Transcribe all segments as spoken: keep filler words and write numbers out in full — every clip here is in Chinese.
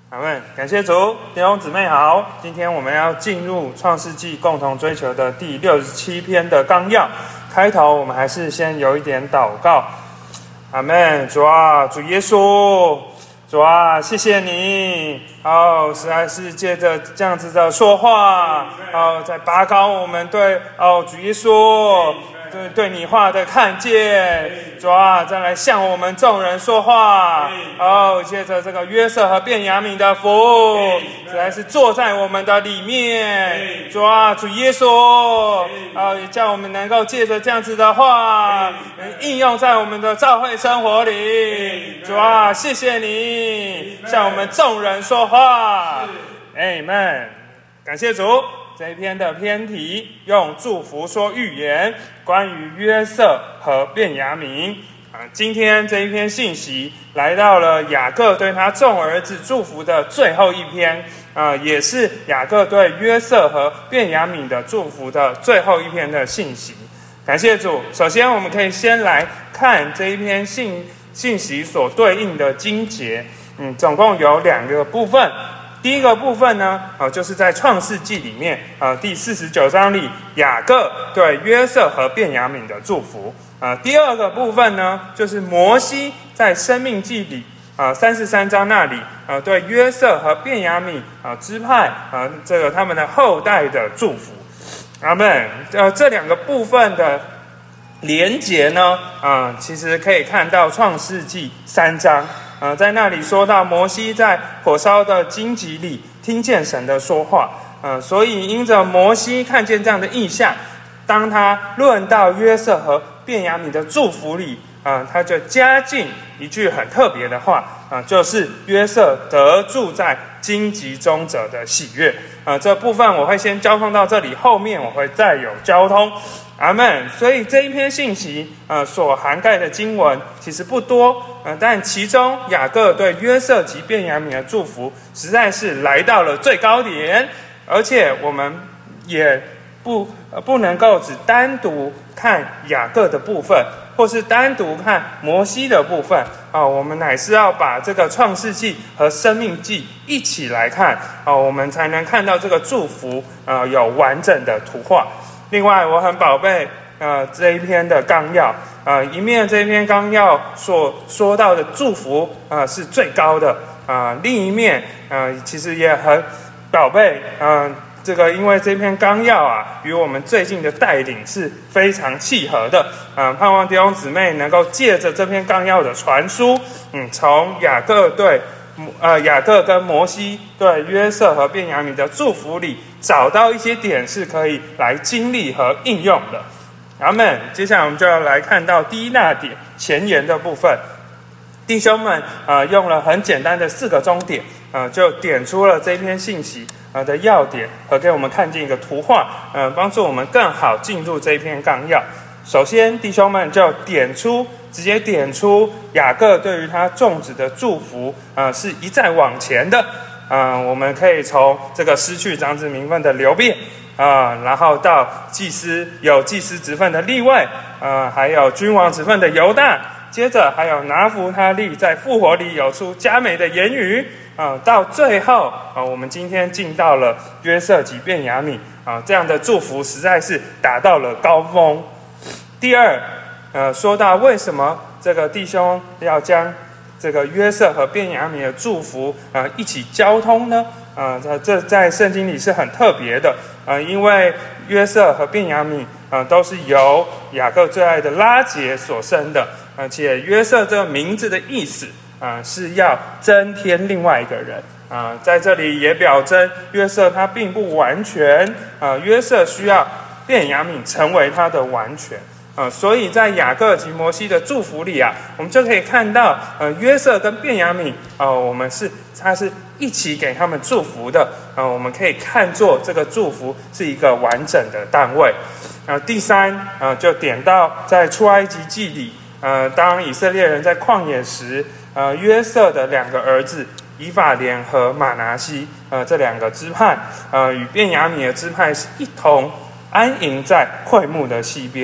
阿们，感谢主，弟兄姊妹好。今天我们要进入创世纪共同追求的第六十七篇的纲要。开头我们还是先有一点祷告。阿们，主啊，主耶稣，主啊，谢谢你，哦，实在是借着这样子的说话，哦，在拔高我们对哦主耶稣。对对你话的看见，主啊，再来向我们众人说话。哦，借着这个约瑟和便雅悯的福，实在是坐在我们的里面。主啊，主耶稣，哦，也叫我们能够借着这样子的话，应用在我们的教会生活里。主啊，谢谢你向我们众人说话。Amen，感谢主。这一篇的篇题用祝福说预言，关于约瑟和便雅悯。啊，今天这一篇信息来到了雅各对他众儿子祝福的最后一篇，啊，也是雅各对约瑟和便雅悯的祝福的最后一篇的信息。感谢主。首先，我们可以先来看这一篇信信息所对应的经节，嗯，总共有两个部分。第一个部分呢，呃，就是在创世纪里面，呃，第四十九章里，雅各对约瑟和便雅悯的祝福。呃，第二个部分呢，就是摩西在申命记里，呃，三十三章那里，呃，对约瑟和便雅悯呃支派，呃，这个他们的后代的祝福。阿们。呃，这两个部分的连结呢，呃，其实可以看到创世纪三章。呃，在那里说到摩西在火烧的荆棘里听见神的说话，呃，所以因着摩西看见这样的意象，当他论到约瑟和便雅悯的祝福里，呃，他就加进一句很特别的话，呃，就是约瑟得住在荆棘中者的喜悦。呃，这部分我会先交通到这里，后面我会再有交通。阿们。所以这一篇信息，呃，所涵盖的经文其实不多，呃，但其中雅各对约瑟及便雅悯的祝福，实在是来到了最高点，而且我们也不呃不能够只单独看雅各的部分，或是单独看摩西的部分啊、呃，我们乃是要把这个创世纪和生命记一起来看啊、呃，我们才能看到这个祝福呃有完整的图画。另外，我很宝贝呃这一篇的纲要，呃一面这一篇纲要所说到的祝福呃是最高的，呃另一面呃其实也很宝贝，呃这个因为这篇纲要啊与我们最近的带领是非常契合的，呃盼望弟兄姊妹能够借着这篇纲要的传输，嗯从雅各对呃雅各跟摩西对约瑟和便雅悯的祝福里，找到一些点是可以来经历和应用的。阿们。接下来我们就要来看到第一大点前言的部分。弟兄们，呃，用了很简单的四个重点，呃，就点出了这篇信息呃的要点，和给我们看见一个图画，呃，帮助我们更好进入这一篇纲要。首先，弟兄们就点出，直接点出雅各对于他众子的祝福，呃，是一再往前的。呃，我们可以从这个失去长子名分的流便，啊、呃，然后到祭司有祭司职分的利未，呃，还有君王职分的犹大，接着还有拿弗他利在复活里有出佳美的言语，啊、呃，到最后啊、呃，我们今天进到了约瑟及便雅悯啊、呃，这样的祝福实在是达到了高峰。第二，呃，说到为什么这个弟兄要将这个约瑟和便雅悯的祝福呃一起交通呢？呃，这在圣经里是很特别的，呃，因为约瑟和便雅悯呃都是由雅各最爱的拉结所生的，而且约瑟这个名字的意思呃是要增添另外一个人。啊、呃，在这里也表征约瑟他并不完全，呃，约瑟需要便雅悯成为他的完全。呃，所以在雅各及摩西的祝福里啊，我们就可以看到，呃，约瑟跟便雅悯，呃，我们是他是一起给他们祝福的，呃，我们可以看作这个祝福是一个完整的单位。呃，第三，呃，就点到在出埃及记里，呃，当以色列人在旷野时，呃，约瑟的两个儿子以法莲和马拿西，呃，这两个支派，呃，与便雅悯的支派是一同安营在会幕的西边。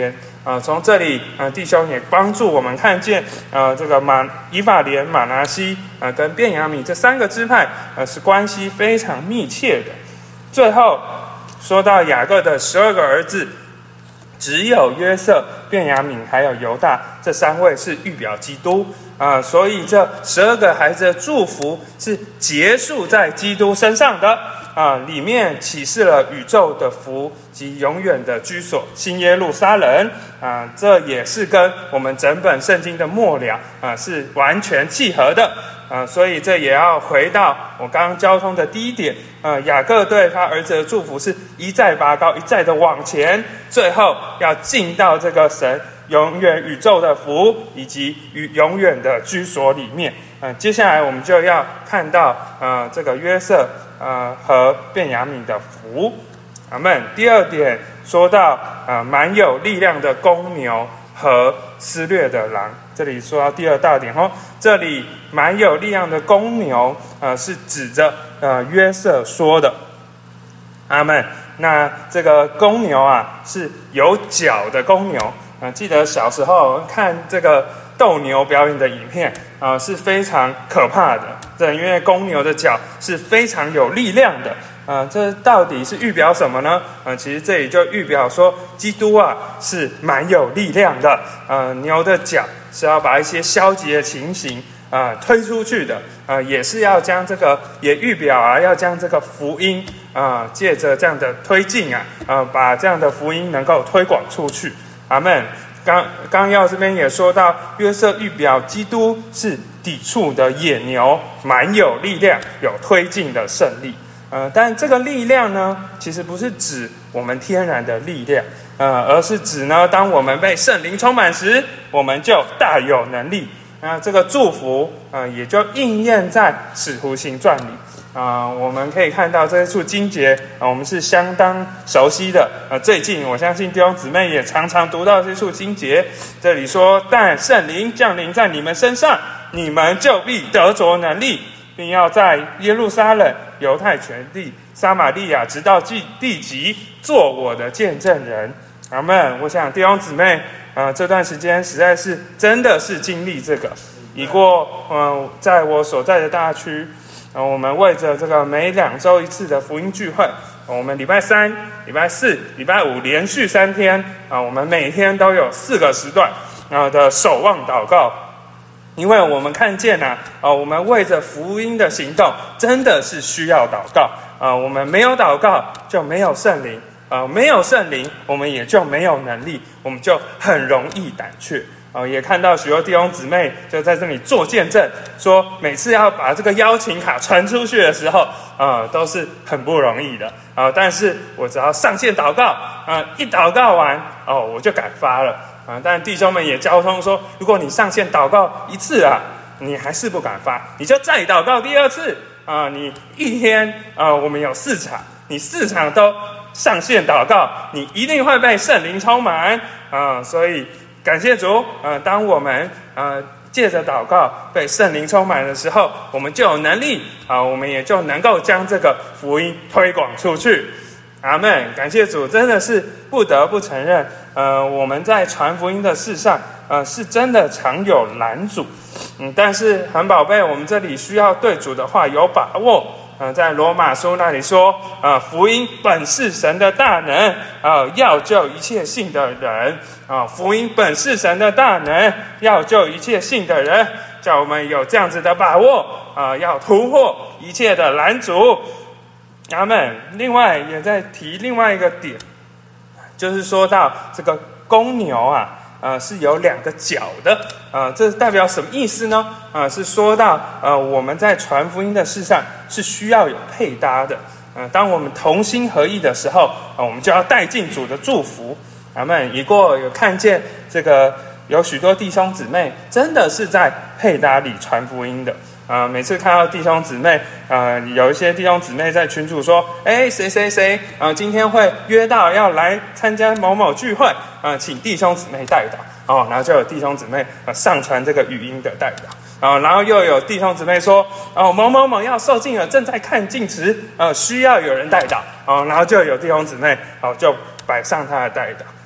啊，从这里，呃，弟兄也帮助我们看见，呃，这个马以法莲、马拿西，呃，跟便雅悯这三个支派，呃，是关系非常密切的。最后说到雅各的十二个儿子，只有约瑟、便雅悯还有犹大这三位是预表基督啊、呃，所以这十二个孩子的祝福是结束在基督身上的。啊，里面启示了宇宙的福及永远的居所新耶路撒冷啊，这也是跟我们整本圣经的末了啊是完全契合的啊，所以这也要回到我刚刚交通的第一点啊，雅各对他儿子的祝福是一再拔高，一再的往前，最后要进到这个神永远宇宙的福以及与永远的居所里面。呃，接下来我们就要看到呃这个约瑟呃和便雅悯的福，阿们。第二点说到呃蛮有力量的公牛和撕裂的狼，这里说到第二大点哦，这里蛮有力量的公牛呃是指着呃约瑟说的，阿们。那这个公牛啊是有角的公牛。呃、记得小时候看这个斗牛表演的影片啊、呃，是非常可怕的。对，因为公牛的角是非常有力量的。呃，这到底是预表什么呢？呃，其实这里就预表说，基督啊是蛮有力量的。呃，牛的角是要把一些消极的情形啊、呃、推出去的。呃，也是要将这个，也预表啊，要将这个福音啊、呃，借着这样的推进啊，呃，把这样的福音能够推广出去。阿们。刚刚要这边也说到，约瑟预表基督是抵触的野牛，蛮有力量，有推进的胜利。呃，但这个力量呢，其实不是指我们天然的力量，呃，而是指呢，当我们被圣灵充满时，我们就大有能力。那、呃、这个祝福，呃，也就应验在使徒行传里。啊、呃，我们可以看到这一处经节啊、呃，我们是相当熟悉的。呃，最近我相信弟兄姊妹也常常读到这处经节。这里说，但圣灵降临在你们身上，你们就必得着能力，并要在耶路撒冷、犹太全地、撒玛利亚，直到地极，做我的见证人。阿们。我想弟兄姊妹，呃，这段时间实在是真的是经历这个。已过，呃，在我所在的大区。呃，我们为着这个每两周一次的福音聚会，我们礼拜三、礼拜四、礼拜五连续三天啊、呃，我们每天都有四个时段啊、呃、的守望祷告，因为我们看见呐、啊，啊、呃，我们为着福音的行动真的是需要祷告啊、呃，我们没有祷告就没有圣灵啊、呃，没有圣灵我们也就没有能力，我们就很容易胆怯。哦，也看到许多弟兄姊妹就在这里做见证，说每次要把这个邀请卡传出去的时候，啊、呃，都是很不容易的啊、呃。但是我只要上线祷告，啊、呃，一祷告完，哦，我就敢发了啊、呃。但弟兄们也交通说，如果你上线祷告一次啊，你还是不敢发，你就再祷告第二次啊、呃。你一天啊、呃，我们有四场，你四场都上线祷告，你一定会被圣灵充满啊、呃。所以。感谢主，呃，当我们呃借着祷告被圣灵充满的时候，我们就有能力啊、呃，我们也就能够将这个福音推广出去。阿们！感谢主，真的是不得不承认，呃，我们在传福音的事上，呃，是真的常有拦阻。嗯，但是很宝贝，我们这里需要对主的话有把握。呃，在罗马书那里说，呃，福音本是神的大能，啊、呃，要救一切信的人，啊、呃，福音本是神的大能，要救一切信的人，叫我们有这样子的把握，啊、呃，要突破一切的拦阻。阿们。另外也在提另外一个点，就是说到这个公牛啊。呃，是有两个角的，呃，这代表什么意思呢？呃，是说到呃，我们在传福音的事上是需要有配搭的，呃，当我们同心合意的时候，呃，我们就要带进主的祝福。阿们。已过有看见这个有许多弟兄姊妹真的是在配搭里传福音的。呃，每次看到弟兄姊妹，呃，有一些弟兄姊妹在群组说，哎，谁谁谁，呃，今天会约到要来参加某某聚会，呃，请弟兄姊妹代祷，哦，然后就有弟兄姊妹呃上传这个语音的代祷，呃，然后又有弟兄姊妹说，哦，某某某要受浸了，正在看禁词，呃，需要有人代祷，哦，然后就有弟兄姊妹，哦，就摆上他的代祷。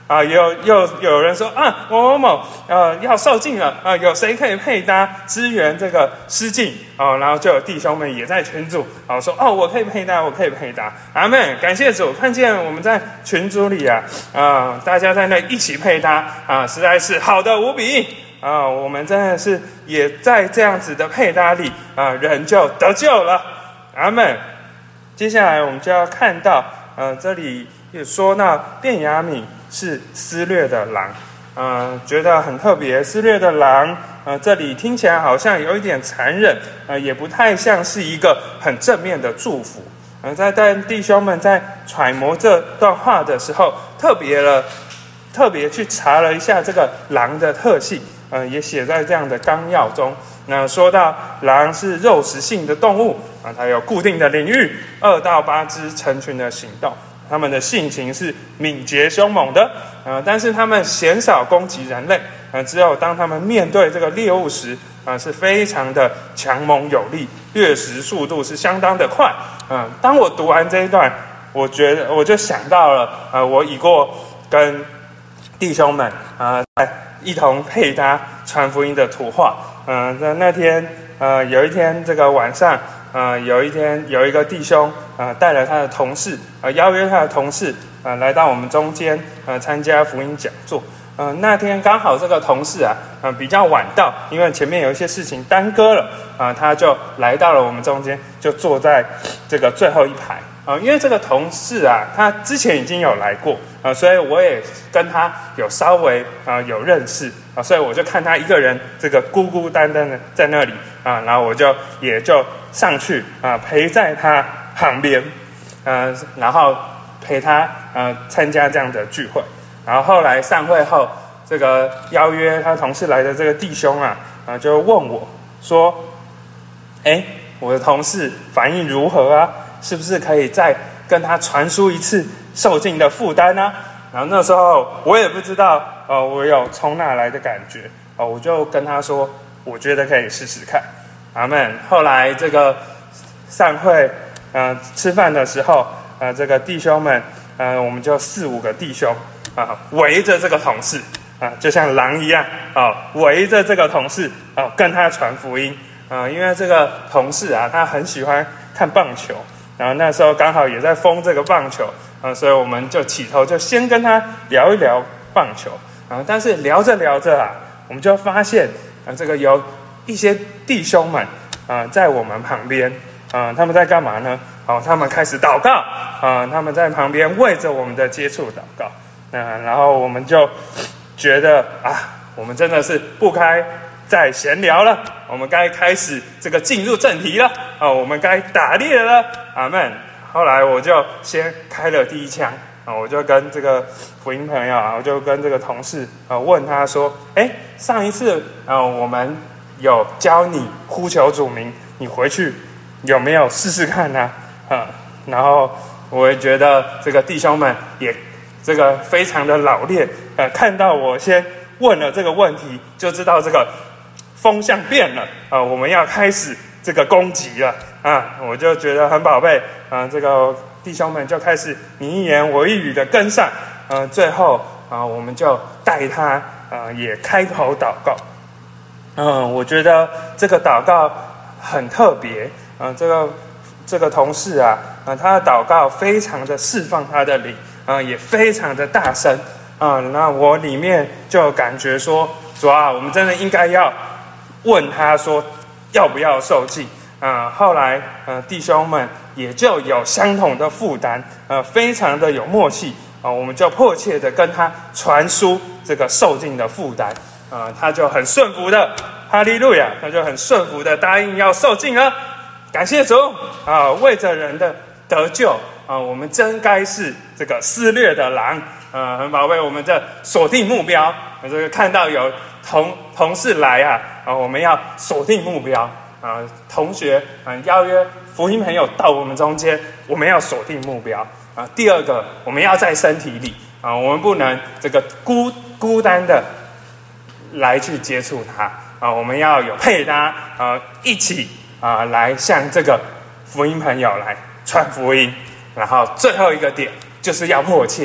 啊，有又有人说啊，某某某呃要受尽了啊，有谁可以配搭支援这个失禁哦？然后就有弟兄们也在群组啊说哦，我可以配搭，我可以配搭。阿们，感谢主，看见我们在群组里啊啊，大家在那一起配搭啊，实在是好的无比啊！我们真的是也在这样子的配搭里啊，人就得救了。阿们。接下来我们就要看到，呃，这里也说到便雅悯是撕裂的狼，呃，觉得很特别。撕裂的狼，呃，这里听起来好像有一点残忍，呃，也不太像是一个很正面的祝福。呃，在但弟兄们在揣摩这段话的时候，特别了，特别去查了一下这个狼的特性，呃，也写在这样的纲要中。那说到狼是肉食性的动物啊，它有固定的领域，二到八只成群的行动。它们的性情是敏捷凶猛的，呃，但是它们鲜少攻击人类，呃，只有当它们面对这个猎物时，啊、呃，是非常的强猛有力，掠食速度是相当的快。嗯、呃，当我读完这一段，我觉得我就想到了，呃，我已过跟弟兄们啊，在、呃、一同配搭传福音的图画。嗯、呃，在那天，呃，有一天这个晚上。呃，有一天有一个弟兄，呃，带了他的同事，呃，邀约他的同事，呃，来到我们中间，呃，参加福音讲座。呃，那天刚好这个同事啊，呃，比较晚到，因为前面有一些事情耽搁了，啊、呃，他就来到了我们中间，就坐在这个最后一排。啊、呃，因为这个同事啊，他之前已经有来过，啊、呃，所以我也跟他有稍微啊、呃、有认识，啊、呃，所以我就看他一个人这个孤孤单单的在那里，啊、呃，然后我就也就上去啊、呃、陪在他旁边，呃，然后陪他呃参加这样的聚会。然后后来散会后，这个邀约他同事来的这个弟兄啊，啊、呃、就问我说：“哎，我的同事反应如何啊？是不是可以再跟他传输一次受尽的负担呢？”然后那时候我也不知道，呃，我有从哪来的感觉，哦、呃，我就跟他说，我觉得可以试试看。阿们。后来这个散会，呃，吃饭的时候，呃，这个弟兄们，呃，我们就四五个弟兄啊、呃，围着这个同事啊、呃，就像狼一样啊、呃，围着这个同事啊、呃，跟他传福音啊、呃，因为这个同事啊，他很喜欢看棒球。然后那时候刚好也在封这个棒球，啊、呃，所以我们就起头就先跟他聊一聊棒球，啊、呃，但是聊着聊着啊，我们就发现，啊、呃，这个有一些弟兄们，啊、呃，在我们旁边，啊、呃，他们在干嘛呢？哦，他们开始祷告，啊、呃，他们在旁边为着我们的接触祷告，那、呃、然后我们就觉得啊，我们真的是不该再闲聊了，我们该开始这个进入正题了啊、哦！我们该打猎了，阿们。后来我就先开了第一枪啊、哦，我就跟这个福音朋友啊，我就跟这个同事啊问他说：“哎，上一次啊、呃、我们有教你呼求主名，你回去有没有试试看呢、啊？”啊，然后我也觉得这个弟兄们也这个非常的老练，呃，看到我先问了这个问题，就知道这个。风向变了啊、呃！我们要开始这个攻击了啊！我就觉得很宝贝啊、呃！这个弟兄们就开始你一言我一语的跟上，呃，最后啊、呃，我们就带他啊、呃，也开口祷告。嗯、呃，我觉得这个祷告很特别啊、呃！这个这个同事啊，啊、呃，他的祷告非常的释放他的灵啊、呃，也非常的大声啊、呃。那我里面就感觉说，主啊，我们真的应该要。问他说要不要受尽啊、呃？后来呃弟兄们也就有相同的负担，呃，非常的有默契啊、呃，我们就迫切的跟他传输这个受尽的负担啊、呃，他就很顺服的，哈利路亚，他就很顺服的答应要受尽了，感谢主啊、呃！为着人的得救啊、呃，我们真该是这个撕裂的狼啊，很宝贝，我们这锁定目标，这个看到有。同同事来啊，啊，我们要锁定目标啊。同学啊，邀约福音朋友到我们中间，我们要锁定目标啊。第二个，我们要在身体里啊，我们不能这个孤孤单的来去接触他啊，我们要有配搭啊，一起啊来向这个福音朋友来传福音。然后最后一个点就是要迫切，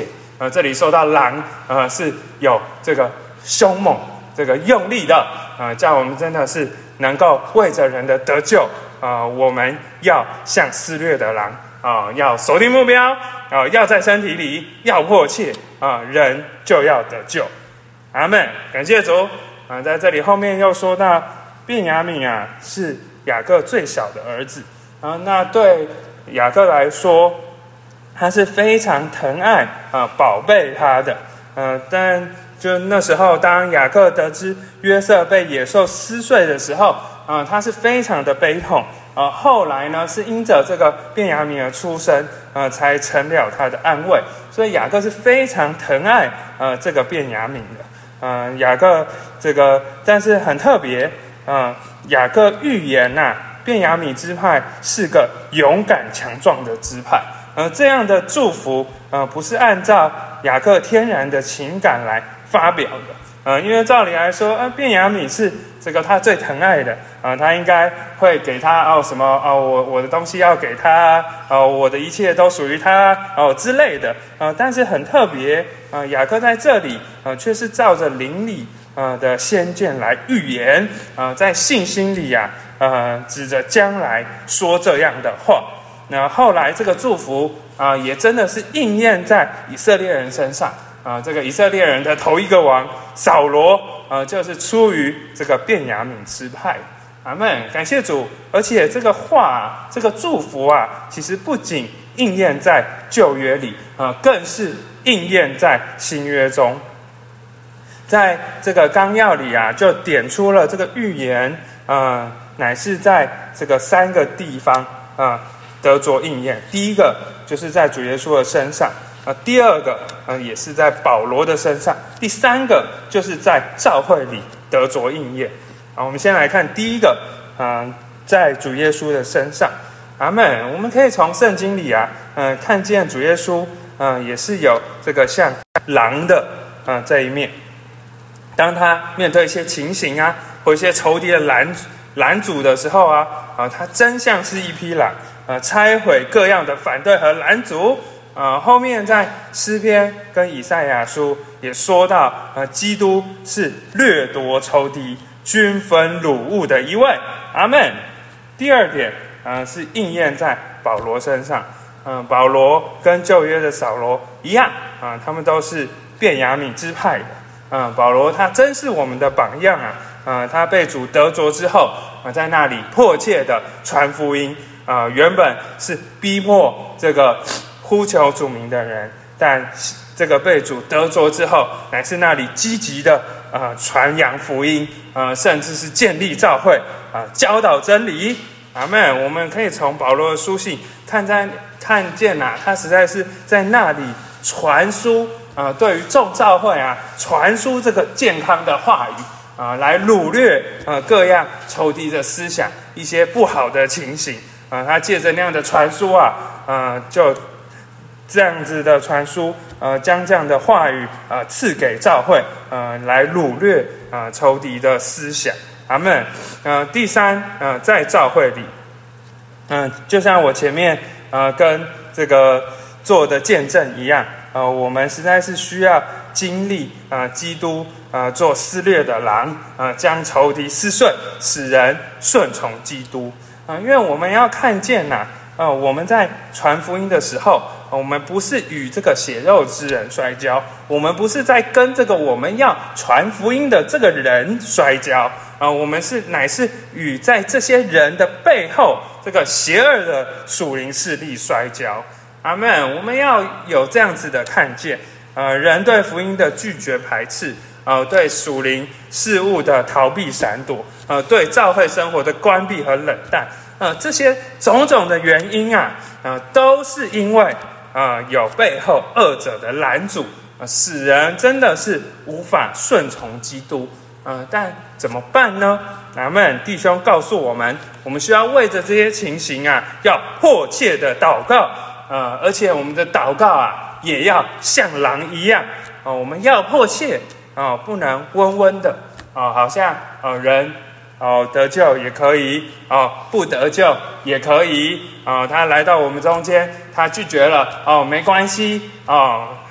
呃，这里说到狼，呃，是有这个凶猛、这个用力的，呃，叫我们真的是能够为着人的得救，呃，我们要像撕裂的狼，啊、呃，要锁定目标，啊、呃，要在身体里，要迫切，啊、呃，人就要得救。阿们，感谢主。啊、呃，在这里后面又说到，便雅悯啊是雅各最小的儿子，啊、呃，那对雅各来说，他是非常疼爱啊、呃、宝贝他的，呃，但就那时候，当雅各得知约瑟被野兽撕碎的时候，啊、呃，他是非常的悲痛。啊、呃，后来呢，是因着这个便雅悯的出生，呃，才成了他的安慰。所以雅各是非常疼爱呃这个便雅悯的。呃，雅各这个，但是很特别，呃，雅各预言呐、啊，便雅悯支派是个勇敢强壮的支派。呃，这样的祝福，呃，不是按照雅各天然的情感来发表的。呃，因为照理来说，呃，便雅悯是这个他最疼爱的，呃，他应该会给他哦什么哦，我我的东西要给他，哦，我的一切都属于他哦之类的，呃，但是很特别，呃，雅各在这里，呃，却是照着灵里呃的先见来预言，呃，在信心里啊，呃，指着将来说这样的话。那后来这个祝福啊、呃，也真的是应验在以色列人身上。啊、呃，这个以色列人的头一个王扫罗，呃，就是出于这个便雅悯支派。阿们，感谢主！而且这个话，这个祝福啊，其实不仅应验在旧约里，啊、呃，更是应验在新约中。在这个纲要里啊，就点出了这个预言，呃，乃是在这个三个地方啊、呃、得着应验。第一个就是在主耶稣的身上。呃，第二个，呃，也是在保罗的身上；第三个，就是在教会里得着应验。啊，我们先来看第一个，嗯、呃，在主耶稣的身上。阿们。我们可以从圣经里啊，嗯、呃，看见主耶稣，嗯、呃，也是有这个像狼的，啊、呃，这一面。当他面对一些情形啊，或一些仇敌的拦拦阻的时候啊，啊、呃，他真像是一匹狼，呃，拆毁各样的反对和拦阻。呃，后面在诗篇跟以赛亚书也说到，呃，基督是掠夺仇敌、均分掳物的一位。阿们。第二点，呃，是应验在保罗身上。嗯、呃，保罗跟旧约的扫罗一样，啊、呃，他们都是便雅悯支派的。嗯、呃，保罗他真是我们的榜样啊！呃，他被主得着之后，啊、呃，在那里迫切的传福音。啊、呃，原本是逼迫这个呼求主名的人，但这个被主得着之后，乃是那里积极的呃传扬福音，呃甚至是建立教会啊、呃，教导真理。阿们。我们可以从保罗的书信看在看见呐、啊，他实在是在那里传输啊、呃，对于众教会啊，传输这个健康的话语啊、呃，来掳掠呃各样仇敌的思想，一些不好的情形啊、呃，他借着那样的传输啊，呃就。这样子的传输，呃，将这样的话语，呃，赐给教会，呃，来掳掠，呃，仇敌的思想。阿们。呃，第三，呃，在教会里，嗯、呃，就像我前面，呃，跟这个做的见证一样，呃，我们实在是需要经历，呃，基督，呃，做撕裂的狼，呃，将仇敌撕碎，使人顺从基督。啊、呃，因为我们要看见呐、啊。呃，我们在传福音的时候，呃、我们不是与这个血肉之人摔跤，我们不是在跟这个我们要传福音的这个人摔跤，呃、我们是乃是与在这些人的背后这个邪恶的属灵势力摔跤。阿们。我们要有这样子的看见，呃，人对福音的拒绝排斥，呃，对属灵事物的逃避闪躲，呃，对教会生活的关闭和冷淡。呃，这些种种的原因啊，呃，都是因为啊、呃、有背后恶者的拦阻，呃，使人真的是无法顺从基督。呃，但怎么办呢？阿们。弟兄告诉我们，我们需要为着这些情形啊，要迫切的祷告。呃，而且我们的祷告啊，也要像狼一样。呃，我们要迫切啊、呃，不能温温的啊、呃，好像呃人。哦，得救也可以，哦，不得救也可以，哦，他来到我们中间，他拒绝了，哦，没关系，哦，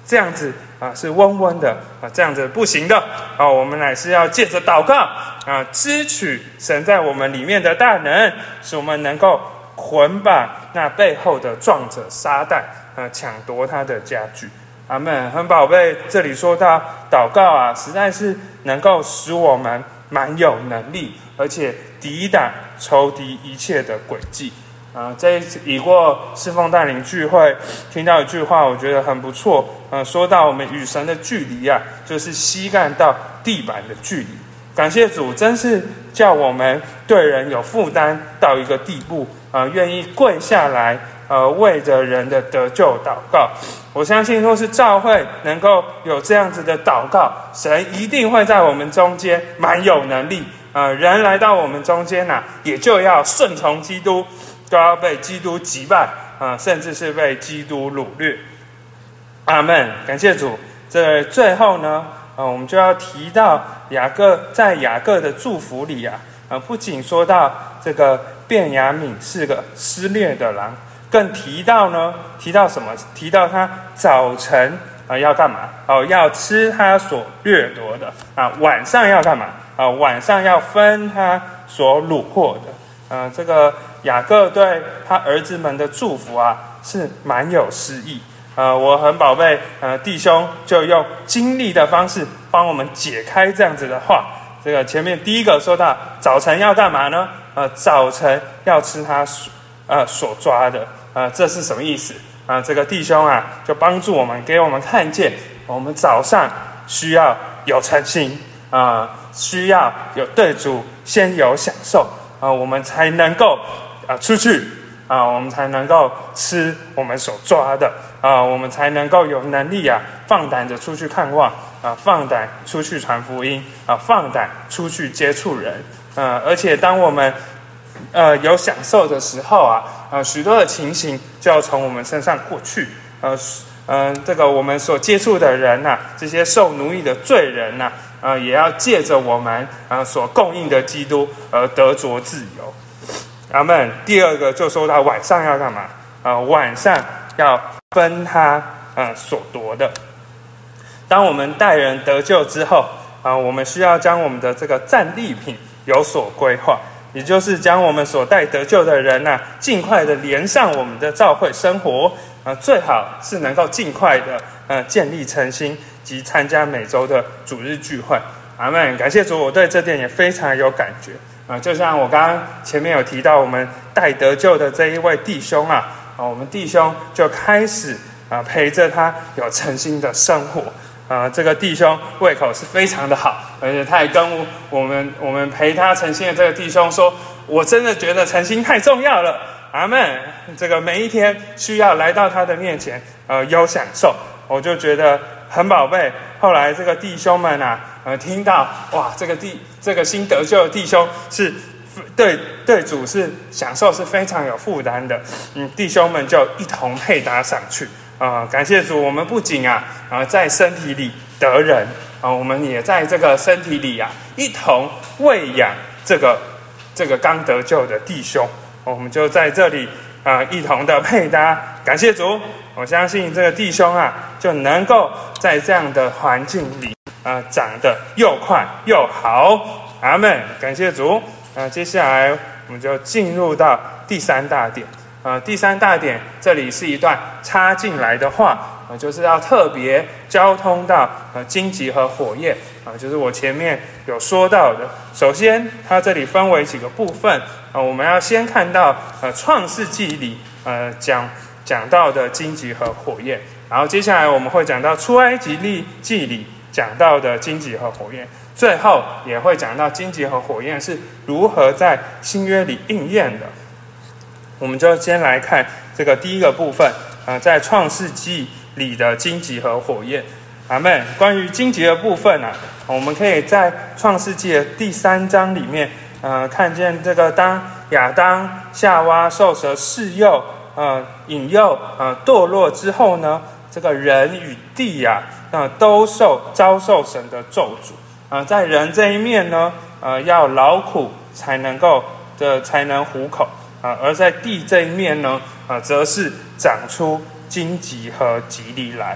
这样子啊是温温的啊，这样子不行的啊，我们乃是要借着祷告啊，支取神在我们里面的大能，使我们能够捆绑那背后的壮者撒旦啊，抢夺他的家具。阿们。很宝贝，这里说到祷告啊，实在是能够使我们蛮有能力，而且抵挡仇敌一切的诡计。啊、呃，这一次已过侍奉带领聚会，听到一句话，我觉得很不错。呃，说到我们与神的距离啊，就是膝盖到地板的距离。感谢主，真是叫我们对人有负担到一个地步，呃，愿意跪下来，呃，为着人的得救祷告。我相信，若是教会能够有这样子的祷告，神一定会在我们中间蛮有能力。呃，人来到我们中间啊，也就要顺从基督。都要被基督击败啊、呃，甚至是被基督掳掠。阿们，感谢主。这最后呢，呃，我们就要提到雅各在雅各的祝福里啊，呃，不仅说到这个便雅悯是个撕裂的狼，更提到呢，提到什么？提到他早晨啊、呃、要干嘛？哦、呃，要吃他所掠夺的啊、呃，晚上要干嘛？啊、呃，晚上要分他所掳获的。呃，这个雅各对他儿子们的祝福啊，是蛮有诗意。呃，我很宝贝，呃，弟兄就用经历的方式帮我们解开这样子的话。这个前面第一个说到早晨要干嘛呢？呃，早晨要吃他所呃所抓的，呃，这是什么意思？啊、呃，这个弟兄啊，就帮助我们，给我们看见，我们早上需要有诚心啊、呃，需要有对主先有享受。啊、呃，我们才能够啊、呃、出去啊、呃，我们才能够吃我们所抓的啊、呃，我们才能够有能力啊，放胆的出去看望啊、呃，放胆出去传福音啊、呃，放胆出去接触人啊、呃，而且当我们呃有享受的时候啊，呃，许多的情形就要从我们身上过去，呃，嗯、呃，这个我们所接触的人呐、啊，这些受奴役的罪人呐、啊。呃，也要借着我们呃所供应的基督而得着自由。阿们。第二个就说到晚上要干嘛？呃，晚上要分他呃所夺的。当我们带人得救之后，啊、呃，我们需要将我们的这个战利品有所规划，也就是将我们所带得救的人呐、啊，尽快的连上我们的教会生活，呃，最好是能够尽快的呃建立诚心。及参加每周的主日聚会。阿们。感谢主，我对这点也非常有感觉啊、呃！就像我刚刚前面有提到，我们带得救的这一位弟兄啊，啊、呃，我们弟兄就开始啊、呃、陪着他有诚心的生活啊、呃。这个弟兄胃口是非常的好，而且他也跟我们我们陪他诚心的这个弟兄说，我真的觉得诚心太重要了。阿们。这个每一天需要来到他的面前，呃，有享受，我就觉得很宝贝。后来这个弟兄们啊，呃，听到哇，这个弟这个新得救的弟兄是对对主是享受是非常有负担的，嗯，弟兄们就一同配搭上去啊、呃！感谢主，我们不仅啊啊、呃、在身体里得人啊、呃，我们也在这个身体里啊一同喂养这个这个刚得救的弟兄。我们就在这里啊、呃，一同的配搭，感谢主！我相信这个弟兄啊，就能够在这样的环境里啊、呃，长得又快又好。阿们！感谢主！啊、呃，接下来我们就进入到第三大点。呃，第三大点这里是一段插进来的话，呃，就是要特别交通到呃荆棘和火焰啊、呃，就是我前面有说到的。首先，它这里分为几个部分啊、呃，我们要先看到呃创世纪里呃讲讲到的荆棘和火焰，然后接下来我们会讲到出埃及记里讲到的荆棘和火焰，最后也会讲到荆棘和火焰是如何在新约里应验的。我们就先来看这个第一个部分，呃，在创世纪里的荆棘和火焰。阿们。关于荆棘的部分啊，我们可以在创世纪的第三章里面，呃，看见这个当亚当、夏娃受蛇试诱、呃引诱、呃堕落之后呢，这个人与地啊，呃都受遭受神的咒诅。呃，在人这一面呢，呃要劳苦才能够的才能糊口。啊，而在地这一面呢，啊，则是长出荆棘和蒺藜来。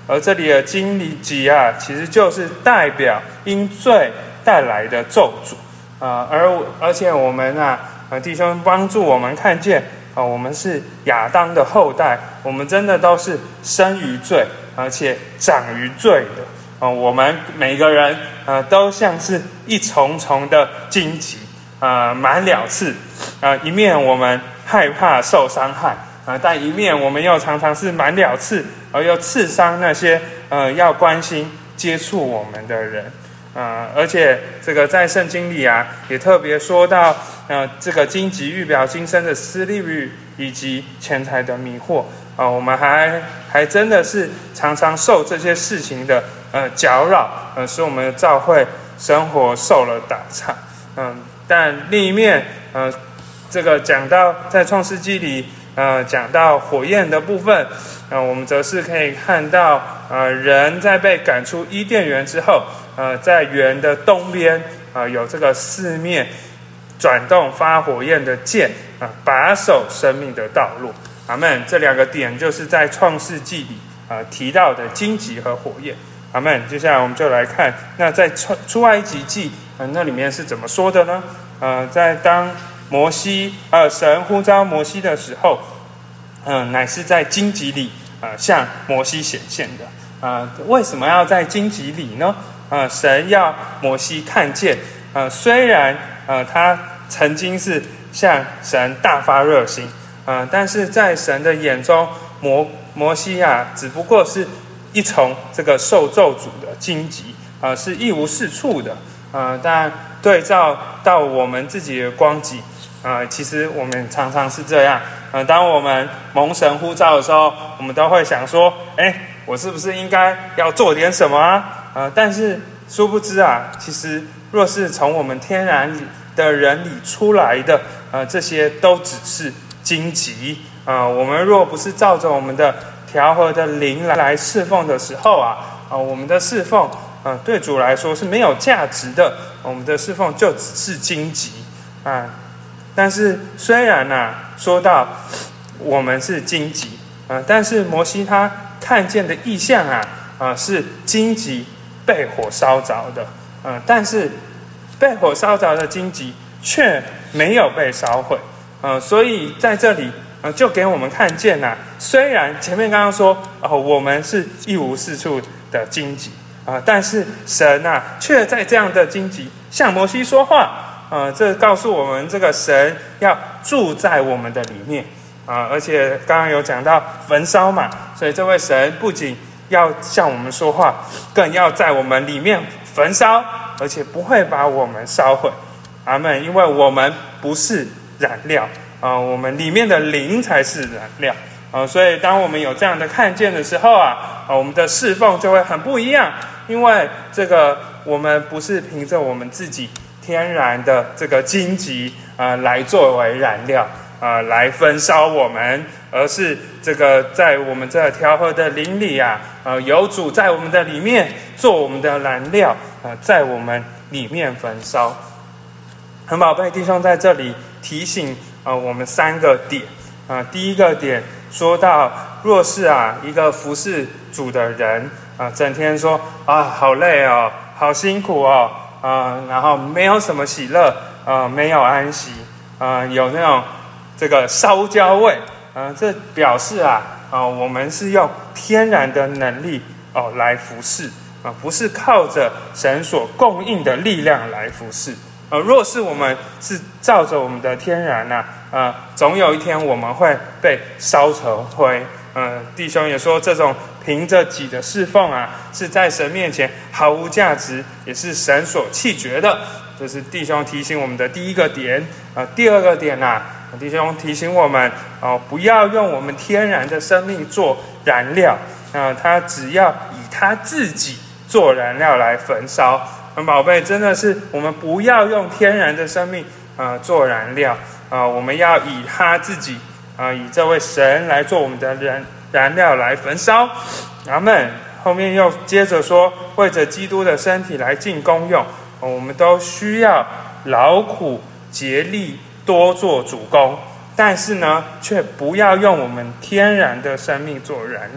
而这里的荆棘啊，其实就是代表因罪带来的咒诅啊、呃。而而且我们啊，呃，弟兄帮助我们看见啊、呃，我们是亚当的后代，我们真的都是生于罪，而且长于罪的啊、呃。我们每个人呃，都像是一重重的荆棘啊，满了刺啊、呃。一面我们害怕受伤害。啊，但一面我们又常常是满了刺，而又刺伤那些呃要关心接触我们的人，啊、呃，而且这个在圣经里啊，也特别说到，呃，这个荆棘预表今生的私利欲以及钱财的迷惑啊、呃，我们还还真的是常常受这些事情的呃搅扰，呃，使我们的教会生活受了打岔，嗯、呃，但另一面，呃，这个讲到在创世纪里。呃，讲到火焰的部分，呃，我们则是可以看到，呃，人在被赶出伊甸园之后，呃，在园的东边，呃，有这个四面转动发火焰的剑，啊、呃，把守生命的道路。阿们。这两个点就是在创世纪里啊、呃、提到的荆棘和火焰。阿们。接下来我们就来看，那在出出埃及记，呃，那里面是怎么说的呢？呃，在当摩西，呃，神呼召摩西的时候，嗯、呃，乃是在荆棘里，呃，向摩西显现的。呃，为什么要在荆棘里呢？呃，神要摩西看见，呃，虽然呃他曾经是向神大发热心，呃，但是在神的眼中，摩摩西啊，只不过是一丛这个受咒诅的荆棘，呃，是一无是处的。呃，但对照到我们自己的光景。呃，其实我们常常是这样。呃，当我们蒙神呼召的时候，我们都会想说：“哎，我是不是应该要做点什么啊？”呃，但是殊不知啊，其实若是从我们天然的人里出来的，呃，这些都只是荆棘。呃，我们若不是照着我们的调和的灵来侍奉的时候啊，呃，我们的侍奉，呃，对主来说是没有价值的。我们的侍奉就只是荆棘啊。呃但是虽然啊，说到我们是荆棘，呃，但是摩西他看见的异象啊，呃，是荆棘被火烧着的，呃，但是被火烧着的荆棘却没有被烧毁，呃，所以在这里，呃，就给我们看见啊，虽然前面刚刚说，哦、呃，我们是一无是处的荆棘啊、呃，但是神啊，却在这样的荆棘向摩西说话。呃，这告诉我们，这个神要住在我们的里面啊、呃，而且刚刚有讲到焚烧嘛，所以这位神不仅要向我们说话，更要在我们里面焚烧，而且不会把我们烧毁。阿们，因为我们不是燃料啊、呃，我们里面的灵才是燃料啊、呃，所以当我们有这样的看见的时候啊，呃、我们的侍奉就会很不一样，因为这个我们不是凭着我们自己天然的这个荆棘啊、呃、来作为燃料啊、呃、来焚烧我们，而是这个在我们这调和的灵里啊，呃有主在我们的里面做我们的燃料啊、呃，在我们里面焚烧。很宝贝弟兄在这里提醒啊、呃、我们三个点啊、呃，第一个点说到，若是啊一个服侍主的人啊、呃，整天说啊好累哦，好辛苦哦。呃，然后没有什么喜乐，呃，没有安息，呃，有那种这个烧焦味，呃，这表示啊，呃，我们是用天然的能力哦、呃、来服侍，啊、呃，不是靠着神所供应的力量来服侍。呃，若是我们是照着我们的天然啊，呃，总有一天我们会被烧成灰。呃，弟兄也说，这种凭着己的侍奉啊，是在神面前毫无价值，也是神所弃绝的。这是弟兄提醒我们的第一个点。呃，第二个点啊，弟兄提醒我们哦、呃，不要用我们天然的生命做燃料，呃，他只要以他自己做燃料来焚烧。很宝贝，真的是我们不要用天然的生命呃做燃料啊、呃，我们要以他自己啊、呃，以这位神来做我们的燃燃料来焚烧。阿们。后面又接着说，为着基督的身体来尽功用，呃、我们都需要劳苦竭力多做主工，但是呢，却不要用我们天然的生命做燃料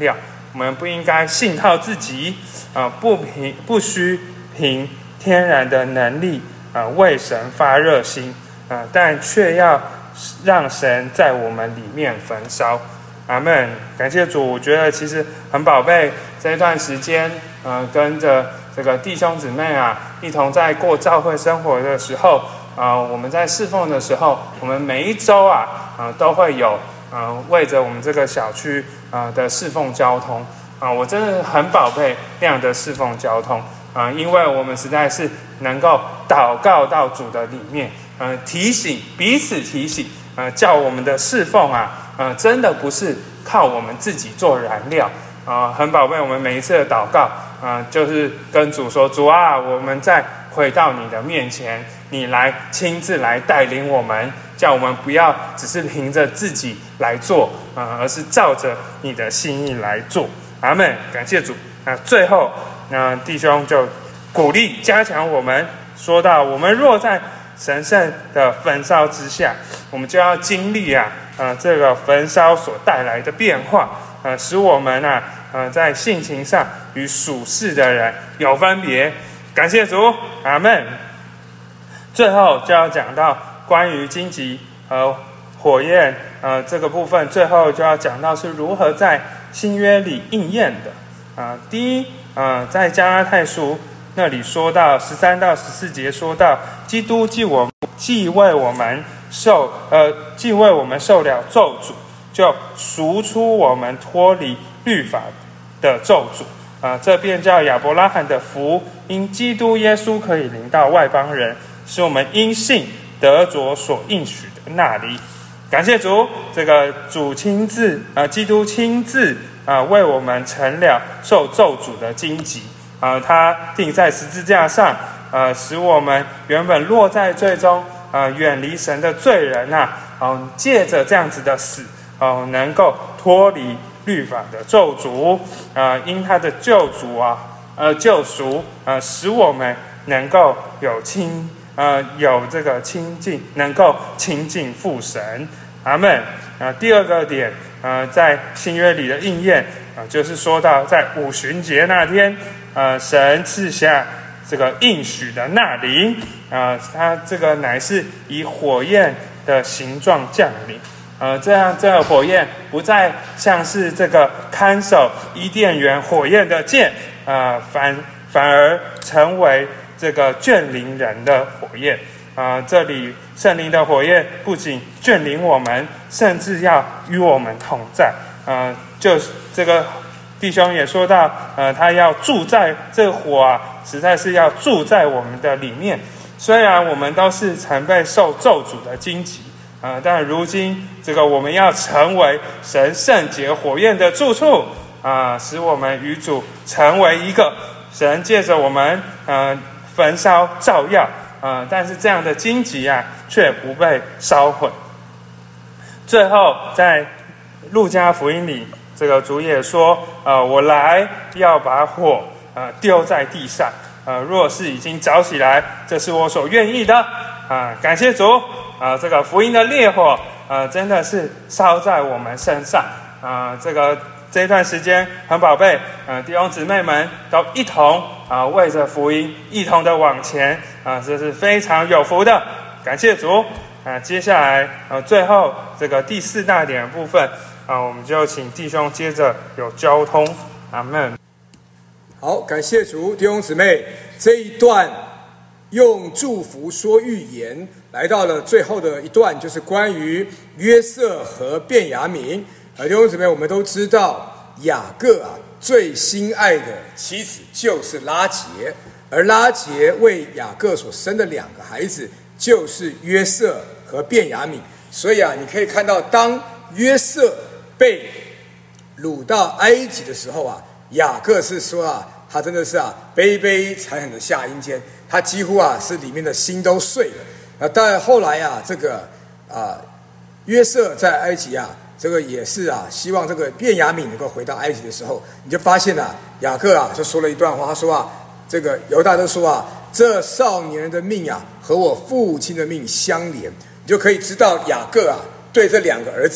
我们不应该信靠自己，啊、呃，不凭不需凭天然的能力啊、呃、为神发热心啊、呃，但却要让神在我们里面焚烧。阿们，感谢主。我觉得其实很宝贝这一段时间，呃，跟着这个弟兄姊妹啊，一同在过教会生活的时候，啊、呃，我们在侍奉的时候，我们每一周啊，啊、呃，都会有呃为着我们这个小区啊、呃、的侍奉交通啊、呃，我真的很宝贝那样的侍奉交通啊、呃，因为我们实在是能够祷告到主的里面，呃，提醒彼此提醒，呃，叫我们的侍奉啊。呃，真的不是靠我们自己做燃料啊、呃，很宝贝。我们每一次的祷告啊、呃，就是跟主说：“主啊，我们再回到你的面前，你来亲自来带领我们，叫我们不要只是凭着自己来做啊、呃，而是照着你的心意来做。”阿们，感谢主。那、呃、最后，那、呃、弟兄就鼓励加强我们，说到我们若在神圣的焚烧之下，我们就要经历啊。呃，这个焚烧所带来的变化，呃，使我们啊，呃，在性情上与属世的人有分别。感谢主，阿们。最后就要讲到关于荆棘和火焰，呃，这个部分，最后就要讲到是如何在新约里应验的。啊、呃，第一，呃，在加拉太书那里说到十三到十四节，说到基督既我既为我们。受呃，既为我们受了咒诅，就赎出我们脱离律法的咒诅啊、呃！这便叫亚伯拉罕的福，因基督耶稣可以临到外邦人，使我们因信得着所应许的那里。感谢主，这个主亲自啊、呃，基督亲自啊、呃，为我们成了受咒诅的荆棘啊、呃，他钉在十字架上，呃，使我们原本落在罪中。呃，远离神的罪人呐、啊，哦、呃，借着这样子的死，哦、呃，能够脱离律法的咒诅，呃，因他的救主啊，呃，救赎，呃，使我们能够有亲，呃，有这个亲近，能够亲近父神，阿们。啊、呃，第二个点，呃，在新约里的应验，啊、呃，就是说到在五旬节那天，呃，神赐下这个应许的那灵。啊、呃，它这个乃是以火焰的形状降临，呃，这样这个火焰不再像是这个看守伊甸园火焰的剑，啊、呃，反反而成为这个眷临人的火焰，啊、呃，这里圣灵的火焰不仅眷临我们，甚至要与我们同在，呃，就是这个弟兄也说到，呃，他要住在这个火啊，实在是要住在我们的里面。虽然我们都是曾被受咒诅的荆棘，啊、呃，但如今这个我们要成为神圣洁火焰的住处，啊、呃，使我们与主成为一个。神借着我们，呃，焚烧照耀，啊、呃，但是这样的荆棘啊，却不被烧毁。最后，在路加福音里，这个主也说，呃，我来要把火，呃，丢在地上。呃，若是已经着起来，这是我所愿意的啊、呃！感谢主啊、呃！这个福音的烈火，呃，真的是烧在我们身上啊、呃！这个这一段时间很宝贝，呃，弟兄姊妹们都一同啊、呃，为着福音一同的往前啊、呃，这是非常有福的。感谢主啊、呃！接下来呃，最后这个第四大点的部分啊、呃，我们就请弟兄接着有交通，阿们。 好，感谢主，弟兄姊妹，这一段用祝福说预言，来到了最后的一段，就是关于约瑟和便雅悯。呃，弟兄姊妹，我们都知道雅各啊最心爱的妻子就是拉结，而拉结为雅各所生的两个孩子就是约瑟和便雅悯。所以啊，你可以看到，当约瑟被掳到埃及的时候啊，雅各是说啊，他真的是啊悲悲惨惨的下阴间，他几乎啊是里面的心都碎了。啊，但后来啊，这个啊约瑟在埃及啊，这个也是啊，希望这个便雅悯能够回到埃及的时候，你就发现啊，雅各啊就说了一段话，他说啊，这个犹大就说啊，这少年人的命啊和我父亲的命相连，你就可以知道雅各啊对这两个儿子啊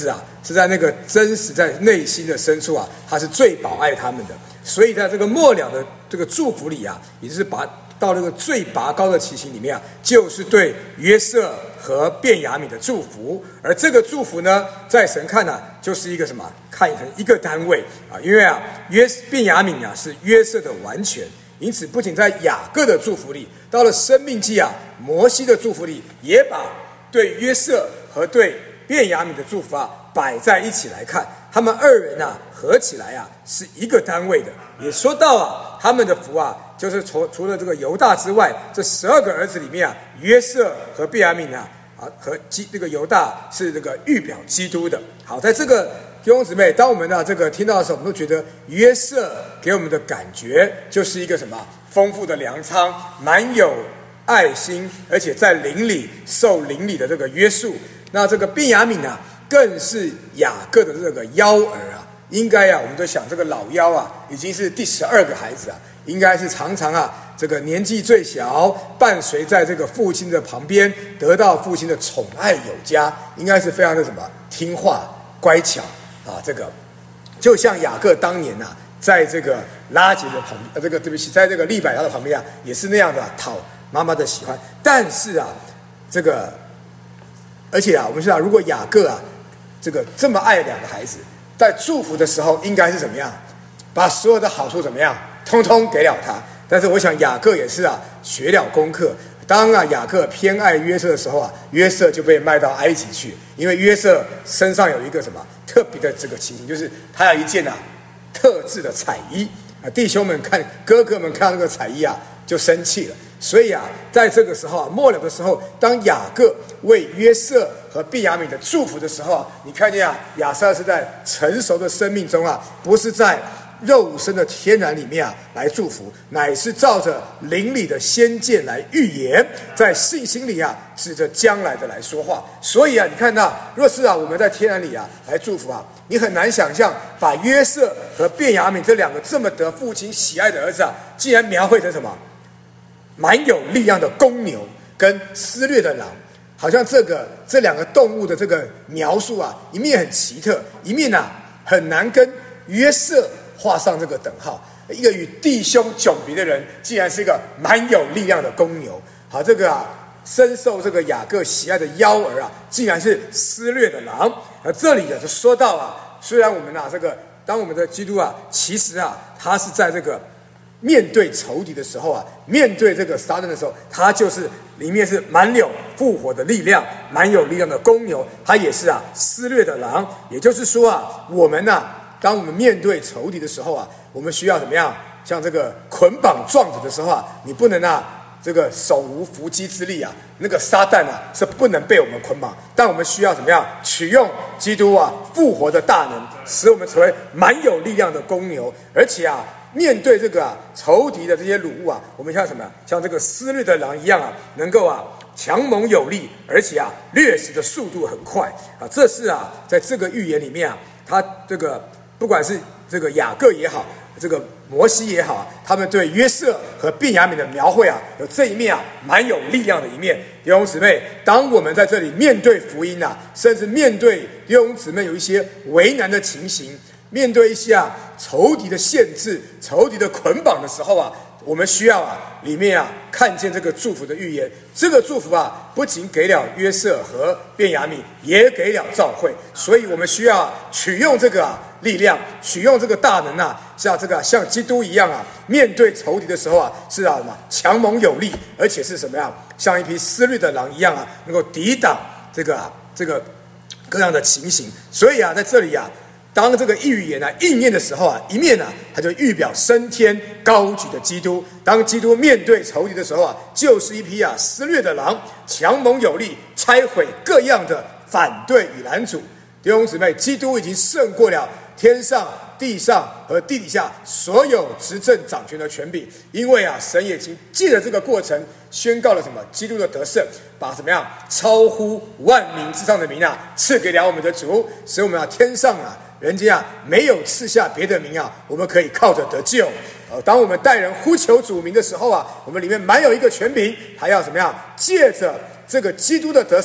是在那个真实在内心的深处啊，他是最宝爱他们的。所以在这个末了的这个祝福里啊，也就是把到那个最拔高的情形里面啊，就是对约瑟和便雅悯的祝福。而这个祝福呢，在神看啊，就是一个什么？看成一个单位啊，因为啊，约便雅悯啊是约瑟的完全。因此，不仅在雅各的祝福里，到了生命记啊，摩西的祝福里，也把对约瑟和对便雅悯的祝福啊摆在一起来看，他们二人啊合起来啊是一个单位的。也说到啊，他们的福啊，就是除除了这个犹大之外，这十二个儿子里面啊，约瑟和便雅悯啊啊和基这个犹大是这个预表基督的。好，在这个弟兄姊妹，当我们呢、啊、这个听到的时候，我们都觉得约瑟给我们的感觉就是一个什么丰富的粮仓，蛮有爱心，而且在灵里受灵里的这个约束。那这个便雅悯啊，更是雅各的这个幺儿啊。应该啊，我们都想这个老幺啊，已经是第十二个孩子啊，应该是常常啊，这个年纪最小，伴随在这个父亲的旁边，得到父亲的宠爱有加，应该是非常的什么听话乖巧啊。这个就像雅各当年啊，在这个拉结的旁呃，这个对不起，在这个利百加的旁边啊，也是那样的、啊、讨妈妈的喜欢。但是啊，这个而且啊，我们知道，如果雅各啊，这个这么爱两个孩子，在祝福的时候应该是怎么样？把所有的好处怎么样，通通给了他。但是我想雅各也是啊，学了功课。当啊雅各偏爱约瑟的时候啊，约瑟就被卖到埃及去，因为约瑟身上有一个什么特别的这个情形，就是他有一件啊特制的彩衣啊。弟兄们看，哥哥们看到那个彩衣啊，就生气了。所以啊，在这个时候啊，末了的时候，当雅各为约瑟和便雅悯的祝福的时候啊，你看见啊，亚瑟是在成熟的生命中啊，不是在肉身的天然里面啊来祝福，乃是照着灵里的先见来预言，在信心里啊指着将来的来说话。所以啊，你看到，若是啊我们在天然里啊来祝福啊，你很难想象把约瑟和便雅悯这两个这么得父亲喜爱的儿子啊，竟然描绘成什么？蛮有力量的公牛跟撕裂的狼，好像这个这两个动物的这个描述啊，一面很奇特，一面啊很难跟约瑟画上这个等号。一个与弟兄迥别的人，竟然是一个蛮有力量的公牛。好，这个啊深受这个雅各喜爱的幺儿啊，竟然是撕裂的狼。而这里呢就说到啊，虽然我们啊这个当我们的基督啊，其实啊他是在这个面对仇敌的时候啊，面对这个撒旦的时候，他就是里面是蛮有复活的力量，蛮有力量的公牛，他也是啊撕裂的狼。也就是说啊，我们啊，当我们面对仇敌的时候啊，我们需要怎么样？像这个捆绑壮子的时候啊，你不能啊这个手无缚鸡之力啊，那个撒旦啊是不能被我们捆绑，但我们需要怎么样？取用基督啊复活的大能，使我们成为蛮有力量的公牛，而且啊。面对这个啊仇敌的这些掳物啊，我们像什么？像这个撕裂的狼一样啊，能够啊强猛有力，而且啊掠食的速度很快啊。这是啊在这个预言里面啊，他这个不管是这个雅各也好，这个摩西也好，他们对约瑟和便雅悯的描绘啊，有这一面啊蛮有力量的一面。弟兄姊妹，当我们在这里面对福音啊，甚至面对弟兄姊妹有一些为难的情形。面对一些啊仇敌的限制、仇敌的捆绑的时候啊，我们需要啊里面啊看见这个祝福的预言。这个祝福啊，不仅给了约瑟和便雅悯，也给了教会。所以我们需要、啊、取用这个、啊、力量，取用这个大能啊，像这个、啊、像基督一样啊，面对仇敌的时候啊，是啊什么强猛有力，而且是什么样？像一匹撕裂的狼一样啊，能够抵挡这个、啊、这个各样的情形。所以啊，在这里啊。当这个预言啊应验的时候啊，一面啊，它就预表升天高举的基督。当基督面对仇敌的时候啊，就是一匹啊撕裂的狼，强猛有力，拆毁各样的反对与拦阻。弟兄姊妹，基督已经胜过了天上、地上和地底下所有执政掌权的权柄，因为啊，神也已经借着这个过程宣告了什么？基督的得胜，把怎么样超乎万民之上的名啊赐给了我们的主，使我们啊天上啊。人家啊没有赐下别的名啊，我们可以靠着得救。呃，当我们带人呼求主名的时候啊，我们里面满有一个权柄，还要怎么样？借着这个基督的得胜，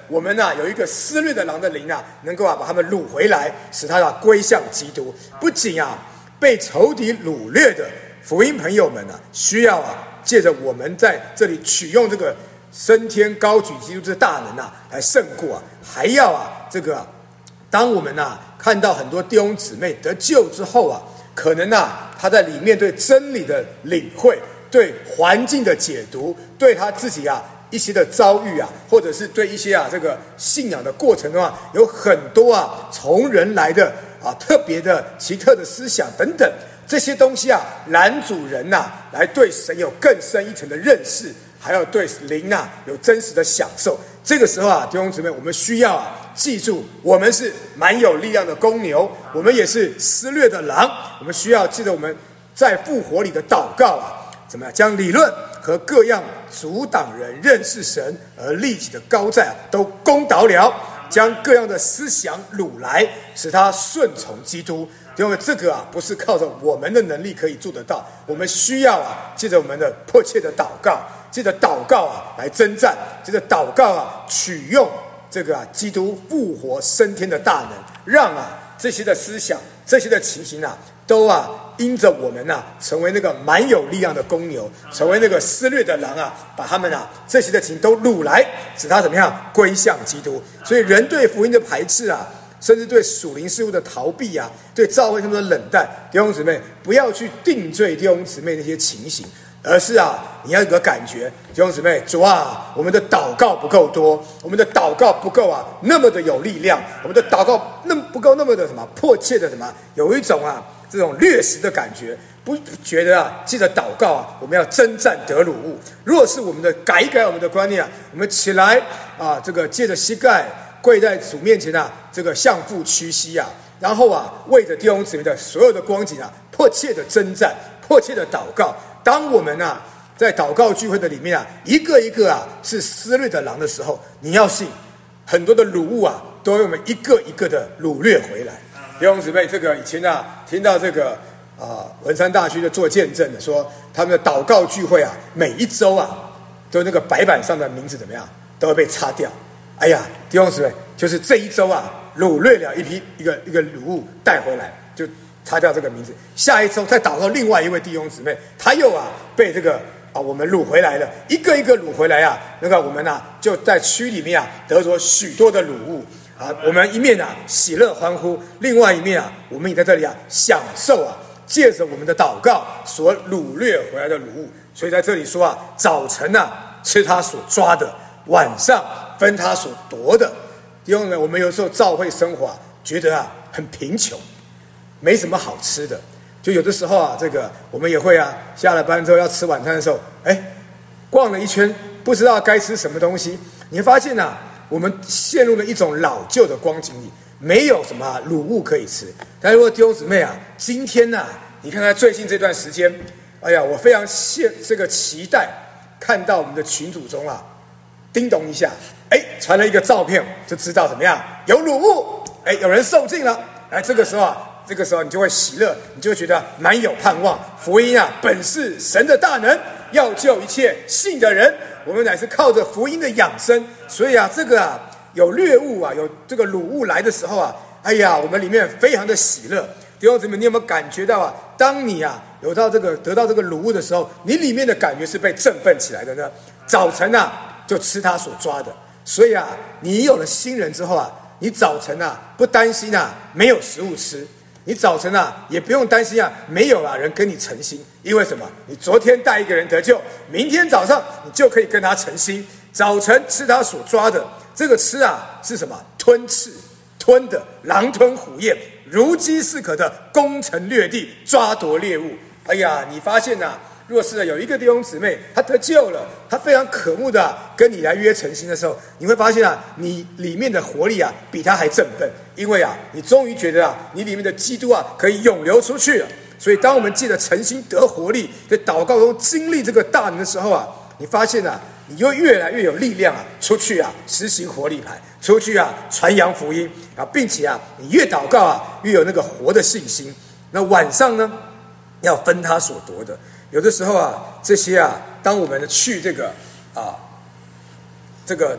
我们啊有一个撕裂的狼的灵啊，能够啊把他们掳回来，使他啊归向基督。不仅啊被仇敌掳掠的福音朋友们啊，需要啊借着我们在这里取用这个升天高举基督之大能啊，来胜过啊，还要啊这个、啊，当我们啊看到很多弟兄姊妹得救之后啊，可能啊他在里面对真理的领会，对环境的解读，对他自己啊一些的遭遇啊，或者是对一些啊这个信仰的过程中啊，有很多啊从人来的啊特别的奇特的思想等等，这些东西啊拦阻人呐、啊、来对神有更深一层的认识，还要对灵啊有真实的享受。这个时候啊，弟兄姊妹，我们需要啊记住，我们是蛮有力量的公牛，我们也是撕裂的狼。我们需要记得我们在复活里的祷告啊，怎么样将理论和各样阻挡人认识神而立起的高寨啊，都攻倒了，将各样的思想掳来，使他顺从基督。因为这个啊，不是靠着我们的能力可以做得到，我们需要啊，借着我们的迫切的祷告，借着祷告啊来征战，借着祷告啊取用这个啊基督复活升天的大能，让啊这些的思想、这些的情形啊，都啊因着我们啊成为那个蛮有力量的公牛，成为那个撕裂的狼啊，把他们啊这些的情都掳来，使他怎么样归向基督。所以人对福音的排斥啊，甚至对属灵事物的逃避啊，对教会他们的冷淡，弟兄姊妹不要去定罪弟兄姊妹那些情形，而是啊你要有个感觉，弟兄姊妹，主啊，我们的祷告不够多，我们的祷告不够啊那么的有力量，我们的祷告那么不够那么的什么迫切的什么，有一种啊这种掠食的感觉，不觉得啊记得祷告啊我们要征战得掳物。若是我们的改一改我们的观念啊，我们起来啊这个借着膝盖跪在主面前啊，这个向父屈膝啊，然后啊，为着弟兄姊妹的所有的光景啊，迫切的征战，迫切的祷告。当我们啊，在祷告聚会的里面啊，一个一个啊是撕裂的狼的时候，你要信，很多的掳物啊，都为我们一个一个的掳掠回来。弟兄姊妹，这个以前啊，听到这个啊、呃、文山大区的做见证的说，他们的祷告聚会啊，每一周啊，都那个白板上的名字怎么样，都会被擦掉。哎呀，弟兄姊妹，就是这一周啊，掳掠了一批一个一个掳物带回来，就擦掉这个名字。下一周再祷告另外一位弟兄姊妹，他又啊被这个啊我们掳回来了，一个一个掳回来啊，那个我们啊就在区里面啊得着许多的掳物啊，我们一面啊喜乐欢呼，另外一面啊我们也在这里啊享受啊，借着我们的祷告所掳掠回来的掳物。所以在这里说啊，早晨啊吃他所抓的，晚上分他所夺的。弟兄们，我们有时候教会生活啊，觉得啊很贫穷，没什么好吃的。就有的时候啊，这个我们也会啊，下了班之后要吃晚餐的时候，哎，逛了一圈，不知道该吃什么东西。你会发现啊，我们陷入了一种老旧的光景里，没有什么、啊、掳物可以吃。但如果弟兄姊妹啊，今天呢、啊，你看看最近这段时间，哎呀，我非常现这个期待看到我们的群组中啊，叮咚一下，哎，传了一个照片，就知道怎么样，有掳物，哎，有人受尽了。哎，这个时候啊，这个时候你就会喜乐，你就会觉得蛮有盼望。福音啊，本是神的大能，要救一切信的人。我们乃是靠着福音的养生，所以啊，这个啊，有掠物啊，有这个掳物来的时候啊，哎呀，我们里面非常的喜乐。弟兄姊妹，你有没有感觉到啊？当你啊有到这个得到这个掳物的时候，你里面的感觉是被振奋起来的呢？早晨啊，就吃他所抓的。所以啊，你有了新人之后啊，你早晨啊不担心啊没有食物吃，你早晨啊也不用担心啊没有啊人跟你诚心，因为什么？你昨天带一个人得救，明天早上你就可以跟他诚心。早晨吃他所抓的，这个吃啊是什么？吞吃，吞的狼吞虎咽，如饥似渴的攻城略地，抓夺猎物。哎呀，你发现啊，若是有一个弟兄姊妹他得救了，他非常渴慕的、啊、跟你来约诚心的时候，你会发现啊，你里面的活力啊比他还振奋，因为啊你终于觉得啊你里面的基督啊可以涌流出去了。所以当我们借着诚心得活力，在祷告中经历这个大能的时候啊，你发现啊你就越来越有力量啊出去啊实行活力牌，出去啊传扬福音啊，并且啊你越祷告啊越有那个活的信心。那晚上呢要分他所夺的。有的时候啊，这些啊，当我们去这个啊，这个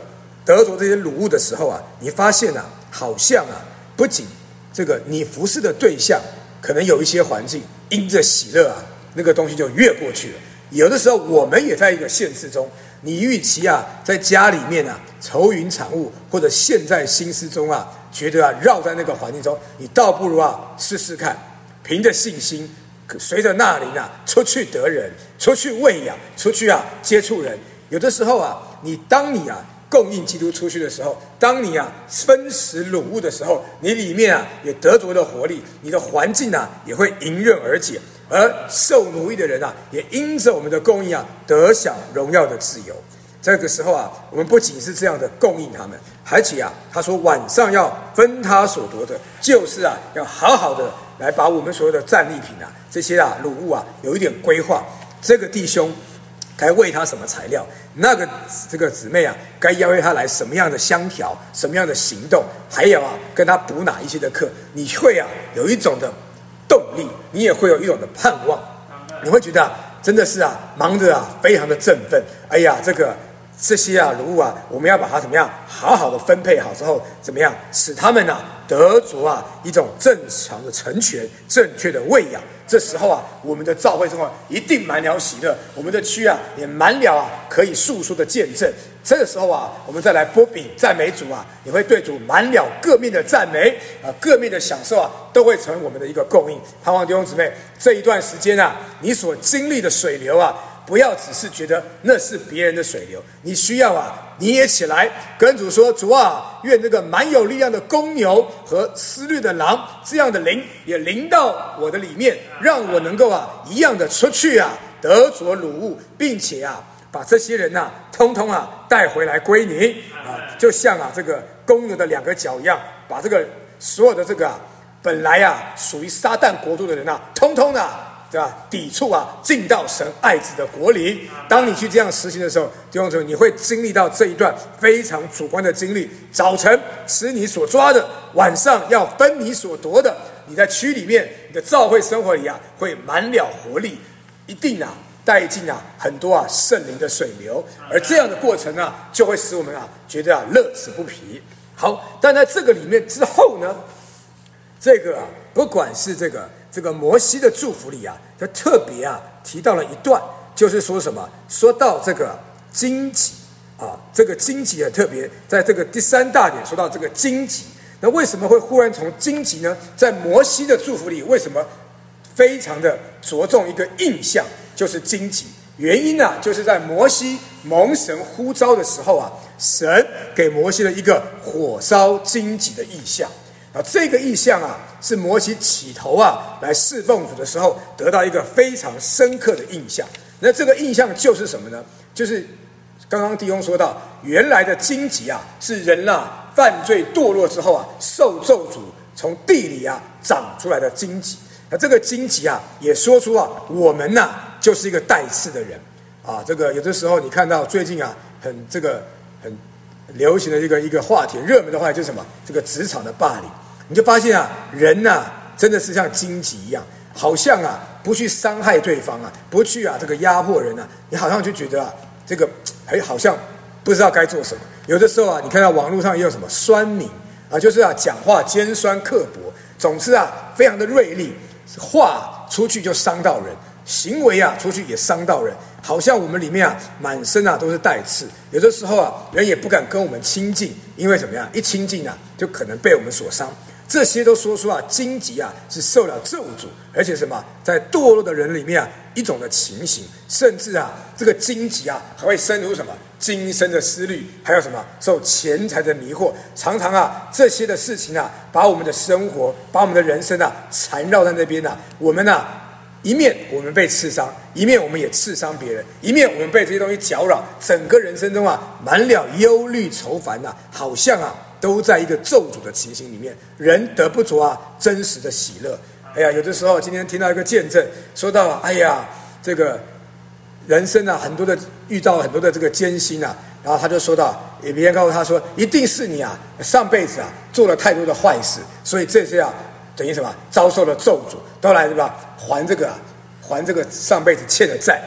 得着这些掳物的时候啊，你发现啊，好像啊，不仅这个你服侍的对象可能有一些环境因着喜乐啊，那个东西就越过去了。有的时候我们也在一个限制中，你与其啊在家里面啊愁云惨雾，或者陷在心思中啊，觉得啊绕在那个环境中，你倒不如啊试试看，凭着信心，随着那灵啊出去得人，出去喂养，出去啊接触人。有的时候啊，你当你啊供应基督出去的时候，当你啊分食掳物的时候，你里面啊也得着了活力，你的环境啊也会迎刃而解，而受奴役的人啊也因着我们的供应啊得享荣耀的自由。这个时候啊，我们不仅是这样的供应他们，而且啊，他说晚上要分他所夺的，就是啊要好好的来把我们所有的战利品啊这些啊掳物啊有一点规划，这个弟兄该喂他什么材料，那个这个姊妹啊该邀约他来什么样的香调，什么样的行动，还有啊跟他补哪一些的课，你会啊有一种的动力，你也会有一种的盼望，你会觉得啊真的是啊忙着啊非常的振奋。哎呀，这个这些啊掳物啊，我们要把它怎么样好好的分配好之后，怎么样使他们啊得着啊一种正常的成全，正确的喂养。这时候啊，我们的教会生活一定满了喜乐，我们的区啊也满了啊可以诉说的见证。这个时候啊，我们再来拨饼赞美主啊，也会对主满了各面的赞美啊，各面的享受啊，都会成为我们的一个供应。盼望弟兄姊妹，这一段时间啊，你所经历的水流啊，不要只是觉得那是别人的水流，你需要啊，你也起来跟主说：主啊，愿这个满有力量的公牛和思虑的狼这样的灵也临到我的里面，让我能够啊一样的出去啊，得着掳物，并且啊把这些人啊通通啊带回来归你啊，就像啊这个公牛的两个角一样，把这个所有的这个啊本来啊属于撒旦国度的人啊，通通啊。对吧？抵触啊，进到神爱子的国里。当你去这样实行的时候，弟兄姊妹，你会经历到这一段非常主观的经历。早晨吃你所抓的，晚上要分你所夺的。你在区里面，你的教会生活里啊，会满了活力，一定啊带进啊很多啊圣灵的水流。而这样的过程啊，就会使我们啊觉得啊乐此不疲。好，但在这个里面之后呢，这个啊不管是这个。这个摩西的祝福里啊，他特别啊提到了一段，就是说什么？说到这个荆棘啊，这个荆棘很特别，在这个第三大点说到这个荆棘。那为什么会忽然从荆棘呢？在摩西的祝福里，为什么非常的着重一个印象，就是荆棘？原因啊，就是在摩西蒙神呼召的时候啊，神给摩西了一个火烧荆棘的意象。啊，这个意象啊，是摩西起头啊来侍奉主的时候得到一个非常深刻的印象。那这个印象就是什么呢？就是刚刚弟兄说到，原来的荆棘啊，是人啊犯罪堕落之后啊，受咒诅从地里啊长出来的荆棘。那这个荆棘啊，也说出啊，我们呐、啊、就是一个带刺的人啊。这个有的时候你看到最近啊，很这个很流行的一个一个话题，热门的话题就是什么？这个职场的霸凌。你就发现啊，人呐、啊，真的是像荆棘一样，好像啊，不去伤害对方啊，不去啊这个压迫人啊，你好像就觉得啊，这个还好像不知道该做什么。有的时候啊，你看到网络上也有什么酸民啊，就是啊讲话尖酸刻薄，总之啊非常的锐利，话出去就伤到人，行为啊出去也伤到人。好像我们里面啊满身啊都是带刺，有的时候啊人也不敢跟我们亲近，因为怎么样？一亲近啊就可能被我们所伤。这些都说出啊，荆棘啊是受了咒诅，而且什么，在堕落的人里面啊一种的情形，甚至啊这个荆棘啊还会生出什么今生的思虑，还有什么受钱财的迷惑，常常啊这些的事情啊，把我们的生活，把我们的人生啊缠绕在那边啊，我们啊一面我们被刺伤，一面我们也刺伤别人，一面我们被这些东西搅扰，整个人生中啊满了忧虑愁烦啊，好像啊。都在一个咒诅的情形里面，人得不着啊真实的喜乐。哎呀，有的时候今天听到一个见证，说到哎呀，这个人生啊，很多的遇到很多的这个艰辛啊，然后他就说到，也别人告诉他说，一定是你啊上辈子啊做了太多的坏事，所以这些啊等于什么遭受了咒诅，都来对吧还这个、啊、还这个上辈子欠的债。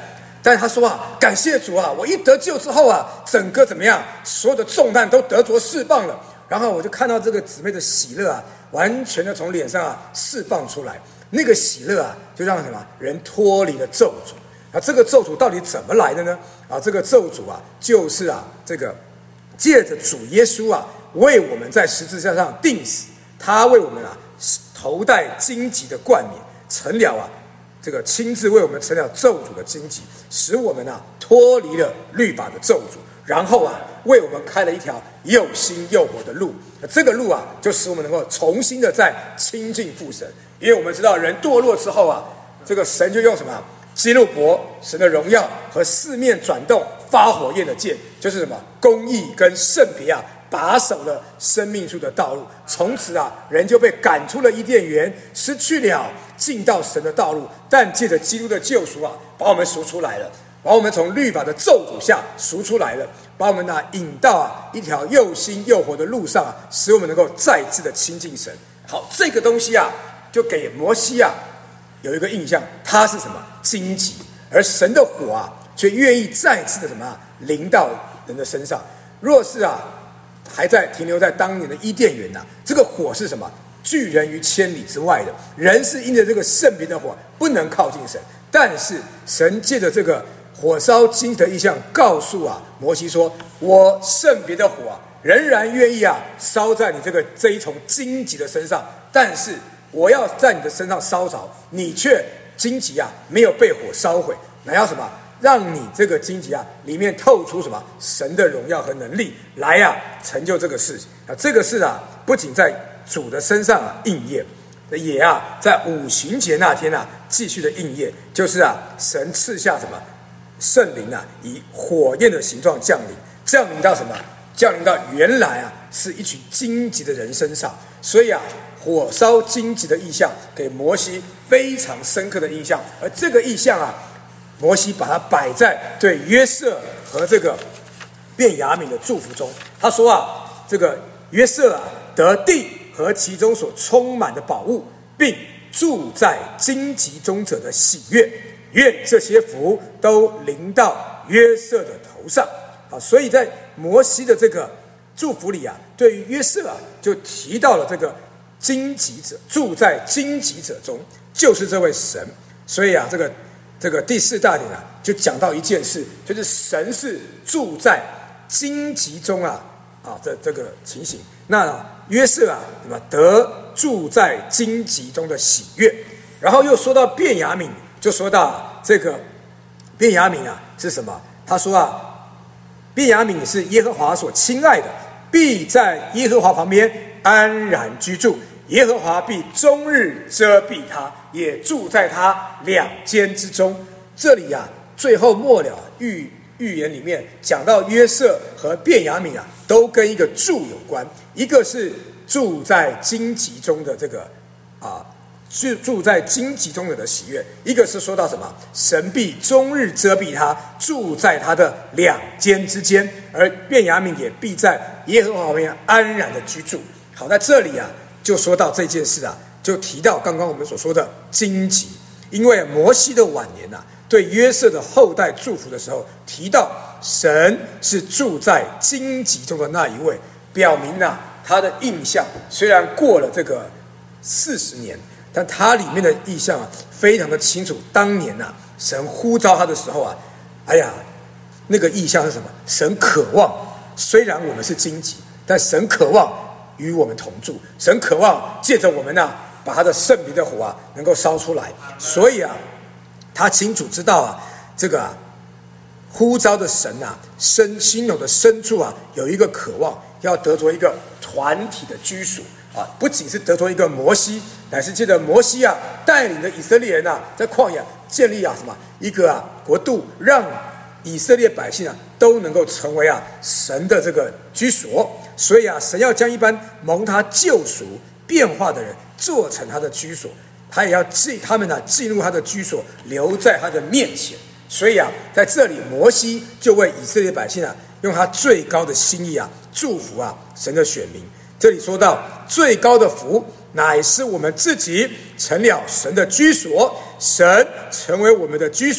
但是他说啊，感谢主啊，我一得救之后啊，整个怎么样，所有的重担都得着释放了。然后我就看到这个姊妹的喜乐啊，完全的从脸上啊释放出来。那个喜乐啊，就让什么人脱离了咒诅。那这个咒诅到底怎么来的呢？啊，这个咒诅啊，就是啊，这个借着主耶稣啊，为我们在十字架上钉死，他为我们啊头戴荆棘的冠冕，成了啊这个亲自为我们成了咒诅的荆棘，使我们啊脱离了律法的咒诅，然后啊为我们开了一条又新又活的路。这个路啊，就使我们能够重新的再亲近父神。因为我们知道人堕落之后啊，这个神就用什么基路伯神的荣耀和四面转动发火焰的剑，就是什么公义跟圣别啊，把守了生命树的道路。从此啊，人就被赶出了伊甸园，失去了进到神的道路。但借着基督的救赎啊，把我们赎出来了，把我们从律法的咒诅下赎出来了，把我们呢、啊、引到啊一条又新又活的路上啊，使我们能够再次的亲近神。好，这个东西啊，就给摩西啊有一个印象，他是什么荆棘，而神的火啊，却愿意再次的什么临到人的身上。若是啊还在停留在当年的伊甸园呐、啊，这个火是什么？拒人于千里之外的。人是因着这个圣别的火不能靠近神，但是神借着这个火烧荆棘的意象，告诉啊摩西说：“我圣别的火啊，仍然愿意啊烧在你这个这一丛荆棘的身上，但是我要在你的身上烧着，你却荆棘啊没有被火烧毁，那要什么？让你这个荆棘啊里面透出什么神的荣耀和能力来啊，成就这个事情啊。这个事啊，不仅在主的身上啊应验，也啊在五旬节那天啊继续的应验，就是啊神赐下什么圣灵啊，以火焰的形状降临，降临到什么？降临到原来啊是一群荆棘的人身上。所以啊，火烧荆棘的意象给摩西非常深刻的印象，而这个意象啊，摩西把它摆在对约瑟和这个便雅悯的祝福中。他说啊，这个约瑟啊得地和其中所充满的宝物，并住在荆棘中者的喜悦，愿这些福都临到约瑟的头上。好，所以在摩西的这个祝福里啊，对于约瑟啊，就提到了这个荆棘者，住在荆棘者中，就是这位神。所以啊，这个这个第四大点啊，就讲到一件事，就是神是住在荆棘中啊啊这这个情形。那约瑟啊，什么得住在荆棘中的喜悦。然后又说到便雅悯，就说到这个便雅悯啊是什么？他说啊，便雅悯是耶和华所亲爱的，必在耶和华旁边安然居住，耶和华必终日遮蔽他，也住在他两肩之中。这里啊，最后末了预预言里面讲到约瑟和便雅悯啊，都跟一个住有关，一个是住在荆棘中的这个啊，住住在荆棘中的喜悦，一个是说到什么？神必终日遮蔽他，住在他的两肩之间，而便雅悯也必在耶和华旁边安然的居住。好，在这里啊，就说到这件事啊，就提到刚刚我们所说的荆棘，因为摩西的晚年啊，对约瑟的后代祝福的时候，提到神是住在荆棘中的那一位，表明啊，他的印象虽然过了这个四十年，但他里面的意象啊，非常的清楚。当年啊，神呼召他的时候啊，哎呀，那个意象是什么？神渴望，虽然我们是荆棘，但神渴望与我们同住，神渴望借着我们啊，把他的圣别的火啊，能够烧出来。所以啊，他清楚知道啊，这个啊，呼召的神啊，深心头的深处啊，有一个渴望，要得着一个团体的居属。啊，不仅是得着一个摩西，乃是借着摩西啊带领的以色列人啊，在旷野建立啊什么一个啊国度，让以色列百姓啊都能够成为啊神的这个居所。所以啊，神要将一般蒙他救赎变化的人做成他的居所，他也要进他们呢、啊、进入他的居所，留在他的面前。所以啊，在这里摩西就为以色列百姓啊，用他最高的心意啊祝福啊神的选民。这里说到最高的福，乃是我们自己成了神的居所，神成为我们的居所，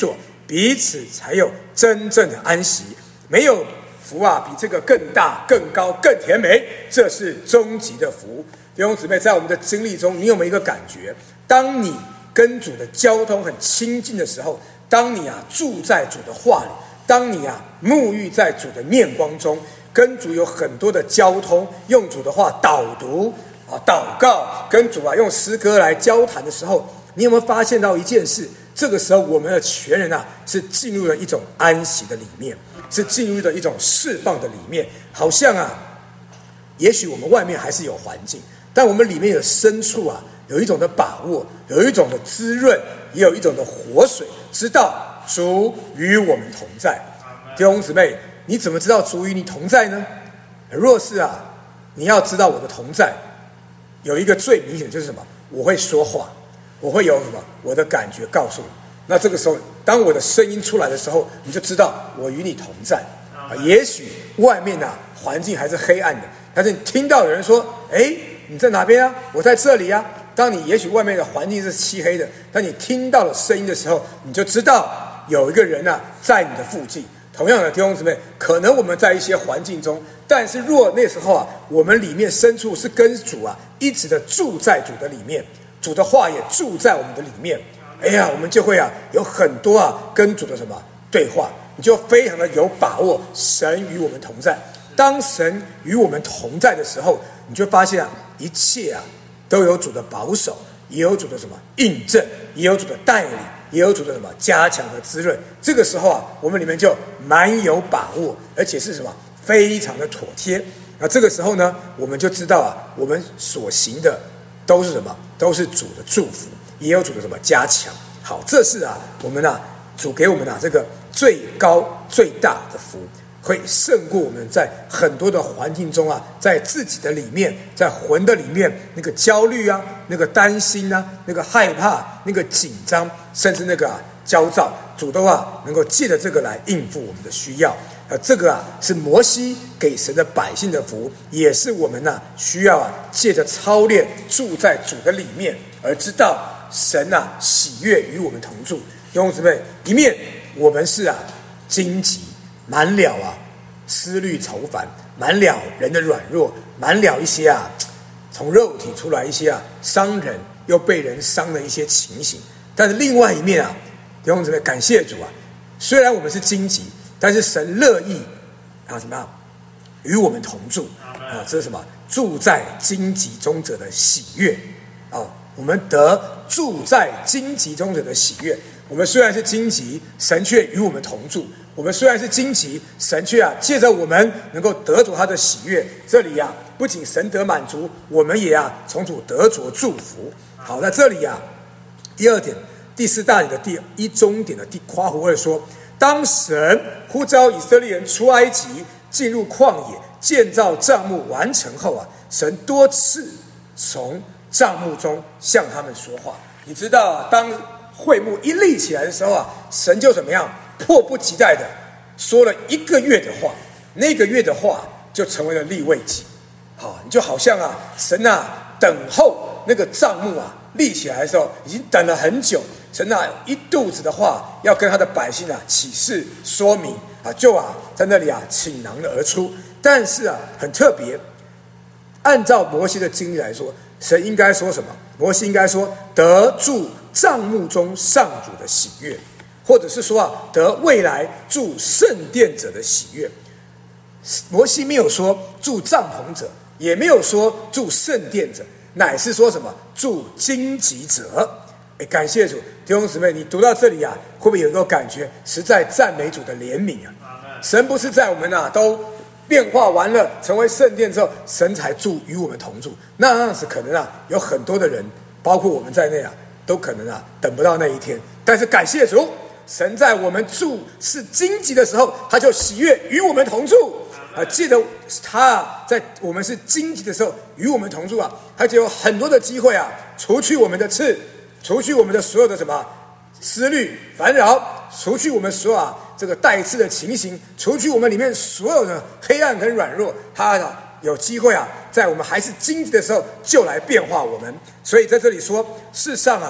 彼此才有真正的安息。没有福啊，比这个更大、更高、更甜美，这是终极的福。弟兄姊妹，在我们的经历中，你有没有一个感觉？当你跟主的交通很亲近的时候，当你啊住在主的话里，当你啊沐浴在主的面光中，跟主有很多的交通，用主的话导读啊、祷告，跟主啊用诗歌来交谈的时候，你有没有发现到一件事？这个时候，我们的全人啊是进入了一种安息的里面，是进入了一种释放的里面。好像啊，也许我们外面还是有环境，但我们里面的深处啊，有一种的把握，有一种的滋润，也有一种的活水，知道主与我们同在。弟兄姊妹，你怎么知道主与你同在呢？若是啊，你要知道我的同在，有一个最明显的就是什么？我会说话，我会有什么？我的感觉告诉你。那这个时候，当我的声音出来的时候，你就知道我与你同在。啊，也许外面啊环境还是黑暗的，但是你听到有人说：“哎，你在哪边啊？我在这里啊。”当你也许外面的环境是漆黑的，当你听到了声音的时候，你就知道有一个人啊在你的附近。同样的，弟兄姊妹，可能我们在一些环境中，但是若那时候啊，我们里面深处是跟主啊一直的住在主的里面，主的话也住在我们的里面，哎呀，我们就会啊有很多啊跟主的什么对话，你就非常的有把握，神与我们同在。当神与我们同在的时候，你就发现啊，一切啊都有主的保守，也有主的什么印证，也有主的带领，也有主的什么加强和滋润。这个时候啊，我们里面就蛮有把握，而且是什么非常的妥帖。那这个时候呢，我们就知道啊，我们所行的都是什么？都是主的祝福，也有主的什么加强。好，这是啊，我们啊，主给我们啊这个最高最大的福，会胜过我们在很多的环境中啊，在自己的里面，在魂的里面那个焦虑啊，那个担心啊，那个害怕，那个紧张，甚至那个啊焦躁，主都啊能够借着这个来应付我们的需要。呃，这个啊是摩西给神的百姓的福，也是我们啊需要啊借着操练住在主的里面，而知道神啊喜悦与我们同住。弟兄姊妹，一面我们是啊荆棘，满了啊思虑愁烦，满了人的软弱，满了一些啊从肉体出来一些啊伤人又被人伤的一些情形。但是另外一面啊，弟兄姊妹，感谢主啊，虽然我们是荆棘，但是神乐意啊怎么样与我们同住啊？这是什么？住在荆棘中者的喜悦啊！我们得住在荆棘中者的喜悦。我们虽然是荆棘，神却与我们同住。我们虽然是荆棘，神却啊借着我们能够得着他的喜悦。这里啊，不仅神得满足，我们也啊从主得着祝福。好，在这里啊，第二点，第四大点的第一中点的第括弧二说，当神呼召以色列人出埃及，进入旷野，建造帐幕完成后啊，神多次从帐幕中向他们说话。你知道啊，当会幕一立起来的时候啊，神就怎么样？迫不及待的说了一个月的话，那个月的话就成为了利未记。好，你就好像啊，神啊，等候那个帐幕啊立起来的时候，已经等了很久。神啊，一肚子的话要跟他的百姓啊启示说明啊，就啊在那里啊倾囊的而出。但是啊，很特别，按照摩西的经历来说，神应该说什么？摩西应该说得住帐幕中上主的喜悦。或者是说啊，得未来住圣殿者的喜悦。摩西没有说住帐篷者，也没有说住圣殿者，乃是说什么住荆棘者。哎，感谢主，弟兄姊妹，你读到这里啊，会不会有一个感觉，实在赞美主的怜悯啊？神不是在我们啊都变化完了，成为圣殿之后，神才住与我们同住。那样子可能啊，有很多的人，包括我们在内啊，都可能啊等不到那一天。但是感谢主。神在我们住是荆棘的时候，他就喜悦与我们同住啊！记得他在我们是荆棘的时候与我们同住啊，他就有很多的机会啊，除去我们的刺，除去我们的所有的什么思虑烦扰，除去我们所有啊这个带刺的情形，除去我们里面所有的黑暗跟软弱，他啊有机会啊，在我们还是荆棘的时候就来变化我们。所以在这里说，世上啊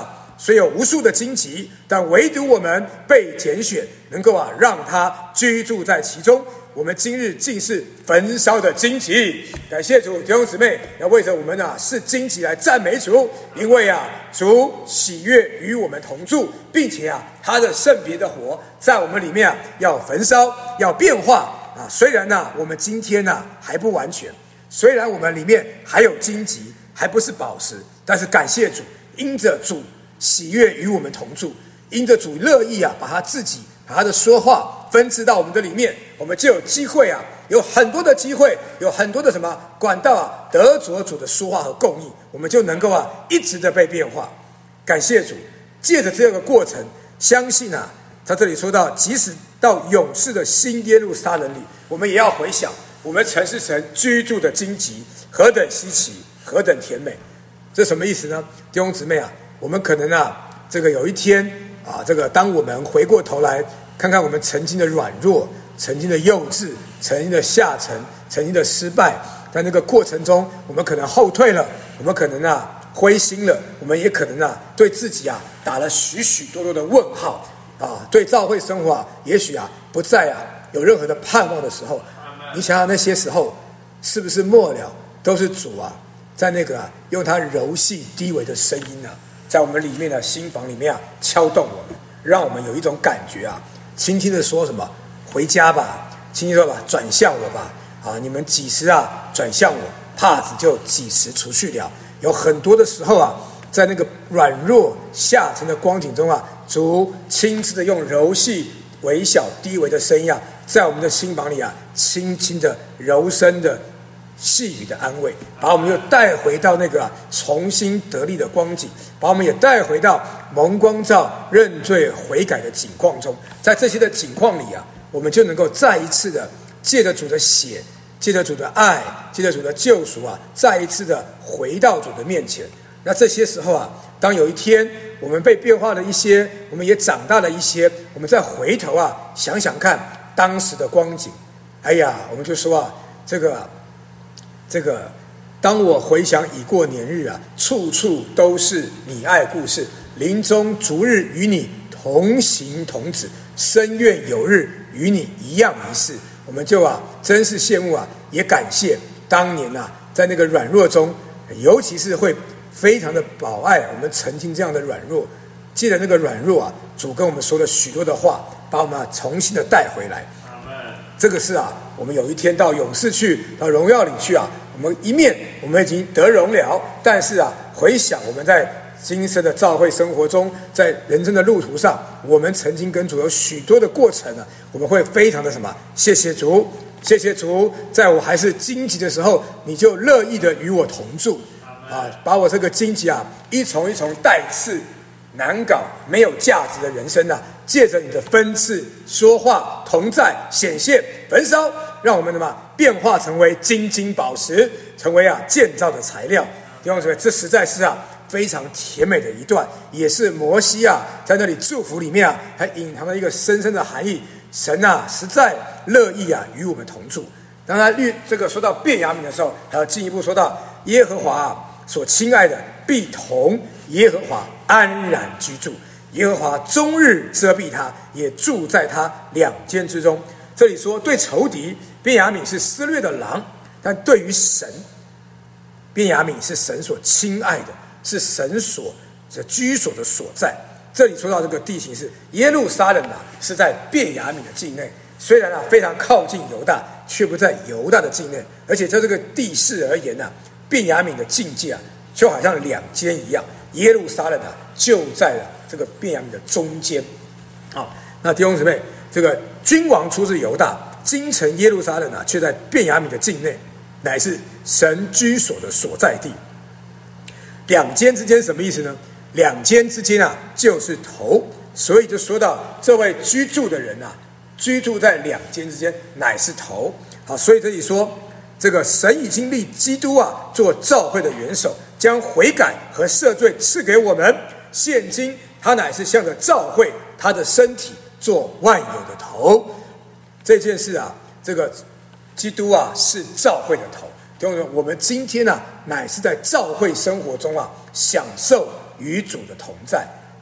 虽有无数的荆棘，但唯独我们被拣选，能够啊让他居住在其中。我们今日竟是焚烧的荆棘，感谢主，弟兄姊妹要为着我们啊是荆棘来赞美主，因为啊主喜悦与我们同住，并且啊他的圣别的火在我们里面啊要焚烧，要变化啊。虽然呢、啊、我们今天呢、啊、还不完全，虽然我们里面还有荆棘，还不是宝石，但是感谢主，因着主喜悦与我们同住，因着主乐意啊把他自己把他的说话分支到我们的里面，我们就有机会啊，有很多的机会，有很多的什么管道啊，得着主的说话和供应，我们就能够啊，一直的被变化。感谢主，借着这个过程，相信啊，他这里说到，即使到永世的新耶路撒冷里，我们也要回想，我们曾是神居住的荆棘，何等稀奇，何等甜美。这什么意思呢？弟兄姊妹啊，我们可能啊，这个有一天啊，这个当我们回过头来看看我们曾经的软弱，曾经的幼稚，曾经的下沉，曾经的失败，在那个过程中，我们可能后退了，我们可能啊灰心了，我们也可能啊对自己啊打了许许多多的问号啊，对教会生活啊，也许啊不再啊有任何的盼望的时候，你想想那些时候，是不是末了都是主啊在那个啊用他柔细低微的声音啊，在我们里面的心房里面啊敲动我们，让我们有一种感觉啊。轻轻的说什么回家吧，轻轻说吧转向我吧，啊你们几时啊转向我，帕子就几时除去了。有很多的时候啊，在那个软弱下沉的光景中啊，主亲自的用柔细微小低微的声音啊，在我们的心房里啊轻轻的柔声的细语的安慰，把我们又带回到那个、啊、重新得力的光景，把我们也带回到蒙光照认罪悔改的景况中。在这些的景况里啊，我们就能够再一次的借着主的血，借着主的爱，借着主的救赎啊，再一次的回到主的面前。那这些时候啊，当有一天我们被变化了一些，我们也长大了一些，我们再回头啊想想看当时的光景，哎呀，我们就说啊，这个、啊、这个，当我回想已过年日啊，处处都是你爱故事，临终逐日与你同行同止，深愿有日与你一样一世。我们就啊，真是羡慕啊，也感谢当年啊，在那个软弱中，尤其是会非常的保爱我们曾经这样的软弱，借着那个软弱啊，主跟我们说了许多的话，把我们啊重新的带回来。这个是啊，我们有一天到永世去，到荣耀里去啊，我们一面我们已经得荣了，但是啊，回想我们在今生的教会生活中，在人生的路途上，我们曾经跟主有许多的过程呢，我们会非常的什么？谢谢主，谢谢主，在我还是荆棘的时候，你就乐意的与我同住，啊，把我这个荆棘啊，一重一重带刺、难搞、没有价值的人生啊，借着你的分赐、说话、同在、显现、焚烧，让我们的嘛变化成为金金宝石，成为啊建造的材料。弟兄姊妹，这实在是啊非常甜美的一段，也是摩西啊在那里祝福里面啊，还隐藏了一个深深的含义。神啊实在乐意啊与我们同住。当他律这个说到便雅悯的时候，还要进一步说到耶和华、啊、所亲爱的必同耶和华安然居住，耶和华终日遮蔽他，也住在他两间之中。这里说对仇敌，便雅悯是撕裂的狼，但对于神，便雅悯是神所亲爱的，是神所这居所的所在。这里说到这个地形是耶路撒冷啊，是在便雅悯的境内，虽然啊非常靠近犹大，却不在犹大的境内。而且在这个地势而言啊，便雅悯的境界啊，就好像两间一样，耶路撒冷啊就在了这个便雅悯的中间。好，那弟兄姊妹，这个君王出自犹大，京城耶路撒冷啊，却在便雅悯的境内，乃是神居所的所在地。两间之间什么意思呢？两间之间啊，就是头，所以就说到这位居住的人啊，居住在两间之间，乃是头。好，所以这里说，这个神已经立基督啊做教会的元首，将悔改和赦罪赐给我们。现今他乃是向着教会，他的身体做万有的头。这件事啊，这个基督啊是教会的头。我们今天啊，乃是在教会生活中啊，享受与主的同在。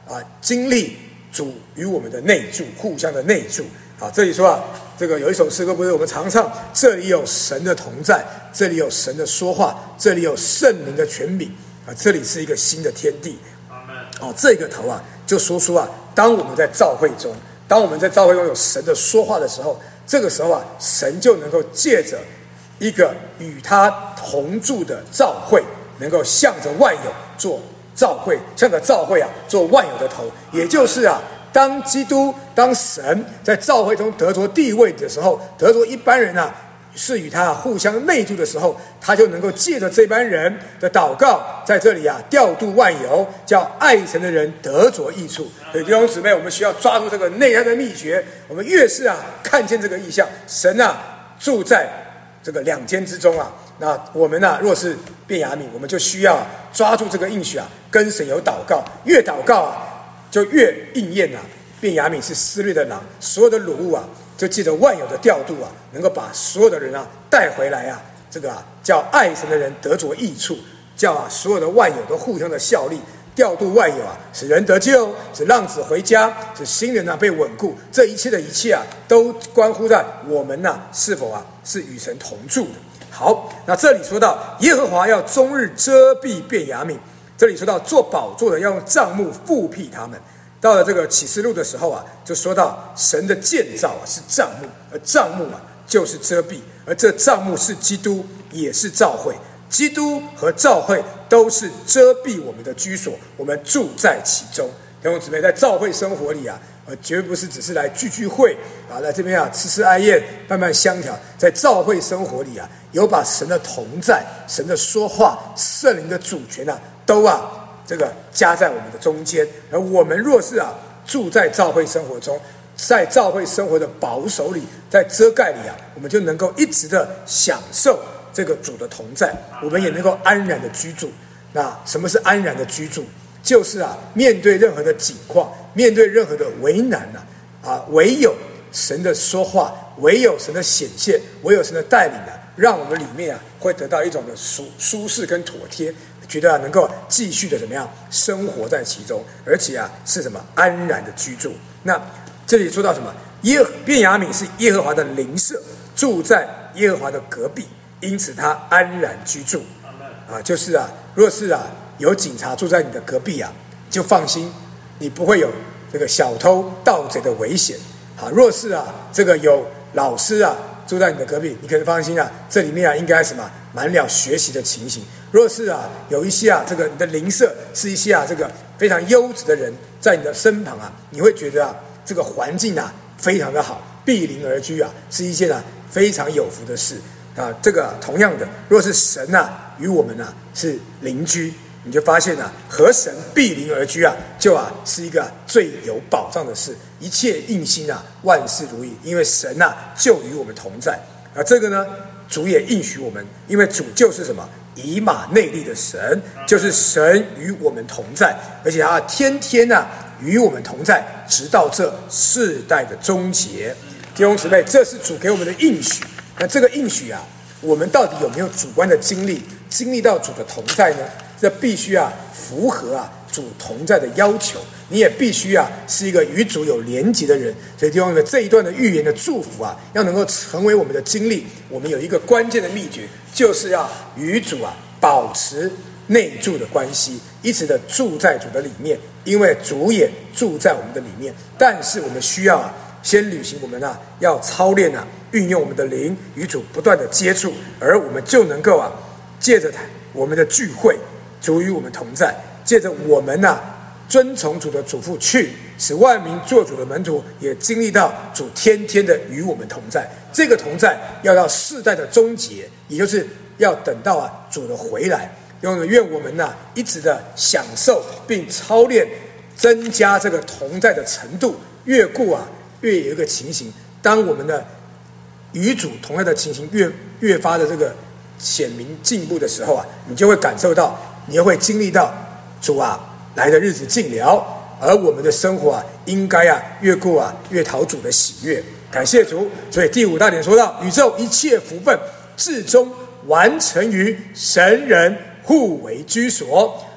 啊经历主与我们的内住，互相的内住。啊，这里说啊，这个有一首诗歌不是我们常唱，这里有神的同在，这里有神的说话，这里有圣灵的权柄啊，这里是一个新的天地。哦，这个头啊，就说出啊，当我们在教会中，当我们在教会中有神的说话的时候，这个时候啊，神就能够借着一个与他同住的教会，能够向着万有做教会，向着教会啊做万有的头，也就是啊，当基督、当神在教会中得着地位的时候，得着一般人啊是与他互相内住的时候，他就能够借着这班人的祷告，在这里啊调度万有，叫爱神的人得着益处。所以弟兄姊妹，我们需要抓住这个内在的秘诀。我们越是啊看见这个意象，神啊住在这个两间之中啊，那我们啊若是便雅悯，我们就需要、啊、抓住这个应许啊，跟神有祷告，越祷告啊就越应验啊。便雅悯是撕裂的狼，所有的掳物啊，就借着万有的调度啊，能够把所有的人啊带回来啊，这个啊叫爱神的人得着益处，叫啊所有的万有都互相的效力，调度万有啊，使人得救，使浪子回家，使新人啊被稳固。这一切的一切啊，都关乎在我们呐、啊、是否啊是与神同住的。好，那这里说到耶和华要终日遮蔽便雅悯，这里说到做宝座的要用帐幕覆庇他们。到了这个启示录的时候啊，就说到神的建造啊是帐幕，而帐幕啊就是遮蔽，而这帐幕是基督，也是教会。基督和教会都是遮蔽我们的居所，我们住在其中。弟兄姊妹，在教会生活里啊，呃，绝不是只是来聚聚会啊，来这边啊吃吃哀宴，慢慢相调。在教会生活里啊，有把神的同在、神的说话、圣灵的主权啊，都啊。这个加在我们的中间，而我们若是啊住在教会生活中，在教会生活的保守里，在遮盖里啊，我们就能够一直的享受这个主的同在，我们也能够安然的居住。那什么是安然的居住？就是啊，面对任何的境况，面对任何的为难啊，啊，唯有神的说话，唯有神的显现，唯有神的带领啊，让我们里面啊会得到一种的舒舒适跟妥帖。觉得啊，能够继续的怎么样生活在其中，而且啊是什么安然的居住。那这里说到什么？耶便雅悯是耶和华的邻舍，住在耶和华的隔壁，因此他安然居住。啊，就是啊，若是啊有警察住在你的隔壁啊，就放心，你不会有这个小偷盗贼的危险。啊，若是啊这个有老师啊住在你的隔壁，你可以放心啊，这里面啊应该什么满了学习的情形。若是啊有一些啊这个你的邻舍是一些啊这个非常优质的人在你的身旁啊，你会觉得啊这个环境啊非常的好，避邻而居啊是一件啊非常有福的事啊。这个、啊、同样的，若是神啊与我们啊是邻居，你就发现啊和神避邻而居啊就啊是一个、啊、最有保障的事，一切应心啊，万事如意，因为神啊就与我们同在。而这个呢，主也应许我们，因为主就是什么？以马内利的神，就是神与我们同在，而且他天天啊与我们同在，直到这世代的终结。弟兄姊妹，这是主给我们的应许。那这个应许啊，我们到底有没有主观的经历，经历到主的同在呢？这必须啊符合啊主同在的要求，你也必须啊是一个与主有连结的人。所以弟兄姊妹，这一段的预言的祝福啊，要能够成为我们的经历，我们有一个关键的秘诀，就是要与主啊保持内住的关系，一直的住在主的里面，因为主也住在我们的里面。但是我们需要啊先履行我们啊要操练啊运用我们的灵与主不断的接触，而我们就能够啊借着我们的聚会，主与我们同在，借着我们啊遵从主的嘱咐去，使万民做主的门徒，也经历到主天天的与我们同在。这个同在要到世代的终结，也就是要等到啊主的回来。用了愿我们呐、啊、一直的享受并操练，增加这个同在的程度，越过啊越有一个情形，当我们的与主同在的情形越越发的这个显明进步的时候啊，你就会感受到，你又会经历到主啊来的日子近了，而我们的生活啊应该啊越过啊越讨主的喜悦。感谢主。所以第五大点说到，宇宙一切福分至终完成于神人互为居所。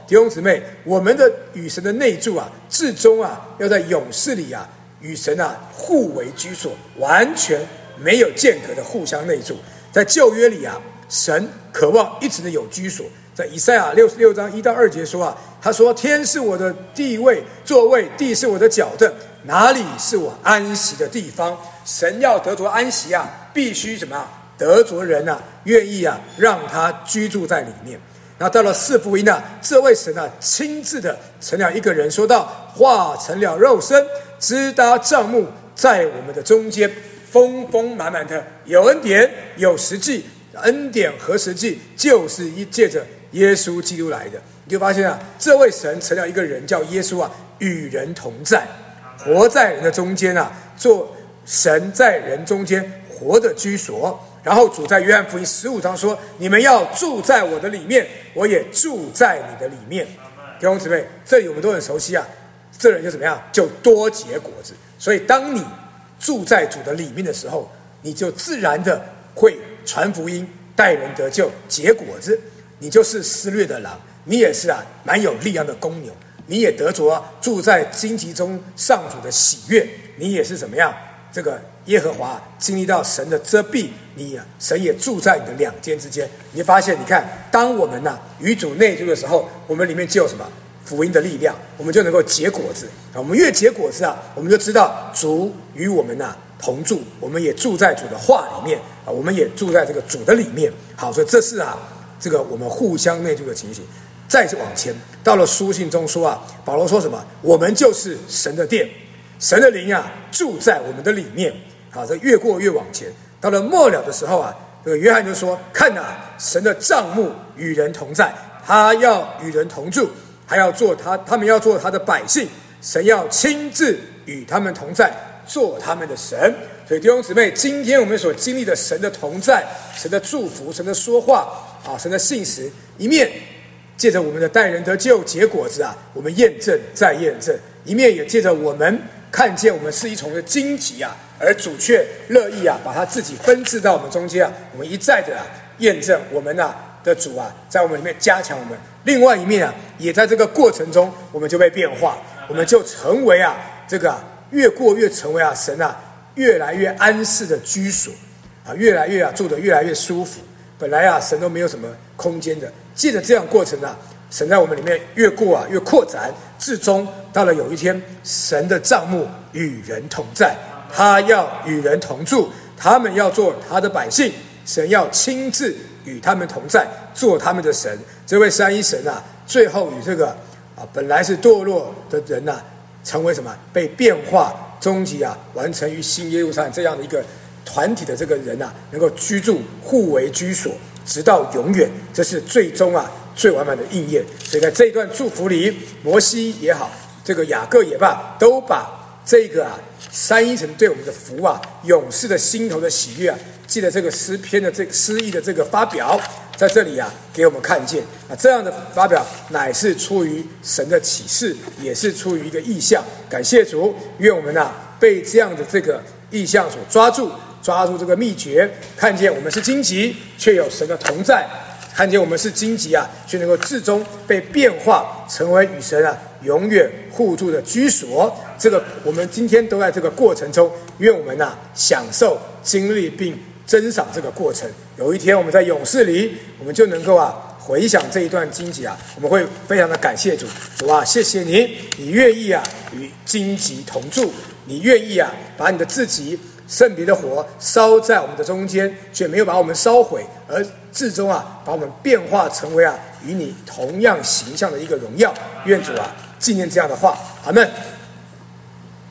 弟兄姊妹，我们的与神的内住啊，至终啊，要在勇士里啊，与神啊互为居所，完全没有间隔的互相内住。在旧约里啊，神渴望一直的有居所。在以赛亚六十六章一到二节说啊，他说：“天是我的地位座位，地是我的脚凳，哪里是我安息的地方？”神要得着安息啊，必须怎么样？得着人啊，愿意啊，让他居住在里面。那到了四福音啊，这位神啊，亲自的成了一个人，说到化成了肉身，支搭帐幕在我们的中间，丰丰满满的有恩典有实际，恩典和实际就是一借着耶稣基督来的。你就发现啊，这位神成了一个人，叫耶稣啊，与人同在，活在人的中间啊，做神在人中间活的居所。然后主在约翰福音十五章说：“你们要住在我的里面，我也住在你的里面。”弟兄姊妹，这里我们都很熟悉啊。这人就怎么样？就多结果子。所以，当你住在主的里面的时候，你就自然的会传福音、带人得救、结果子。你就是施掠的狼，你也是啊，蛮有力量的公牛。你也得着、啊、住在荆棘中上主的喜悦，你也是怎么样？这个耶和华经历到神的遮蔽，你啊，神也住在你的两肩之间。你会发现，你看，当我们呐、啊、与主内住的时候，我们里面就有什么福音的力量，我们就能够结果子啊。我们越结果子啊，我们就知道主与我们呐、啊、同住，我们也住在主的话里面啊，我们也住在这个主的里面。好，所以这是啊，这个我们互相内住的情形。再往前，到了书信中说啊，保罗说什么？我们就是神的殿。神的灵啊，住在我们的里面。好，这越过越往前，到了末了的时候啊，这个约翰就说：“看啊，神的帐幕与人同在，他要与人同住，还要做他，他们要做他的百姓，神要亲自与他们同在，做他们的神。”所以弟兄姊妹，今天我们所经历的神的同在、神的祝福、神的说话啊、神的信实，一面借着我们的带人得救结果子啊，我们验证再验证；一面也借着我们看见我们是一重的荆棘啊，而主却乐意啊，把他自己分赐到我们中间啊，我们一再的啊验证我们啊的主啊，在我们里面加强我们。另外一面啊，也在这个过程中，我们就被变化，我们就成为啊这个、啊、越过越成为啊神啊越来越安适的居所啊，越来越啊住得越来越舒服。本来啊神都没有什么空间的，借着这样过程啊，神在我们里面越过啊越扩展，至终到了有一天，神的帐幕与人同在，他要与人同住，他们要做他的百姓，神要亲自与他们同在，做他们的神。这位三一神啊，最后与这个啊本来是堕落的人呐、啊，成为什么？被变化，终极啊完成于新耶路撒冷这样的一个团体的这个人啊，能够居住互为居所，直到永远。这是最终啊最完满的应验。所以在这一段祝福里，摩西也好，这个雅各也罢，都把这个啊三一神对我们的福啊，勇士的心头的喜悦啊，记得这个诗篇的这个诗意的这个发表，在这里啊给我们看见啊，这样的发表乃是出于神的启示，也是出于一个意象。感谢主，愿我们啊被这样的这个意象所抓住，抓住这个秘诀，看见我们是荆棘，却有神的同在。看见我们是荆棘啊，却能够至终被变化成为与神啊永远互助的居所。这个我们今天都在这个过程中，愿我们啊享受、经历并珍赏这个过程。有一天我们在勇士里，我们就能够啊回想这一段荆棘啊，我们会非常的感谢主。主啊，谢谢你，你愿意啊与荆棘同住，你愿意啊把你的自己圣别的火烧在我们的中间，却没有把我们烧毁，而至终啊把我们变化成为啊与你同样形象的一个荣耀。愿主啊纪念这样的话，阿们。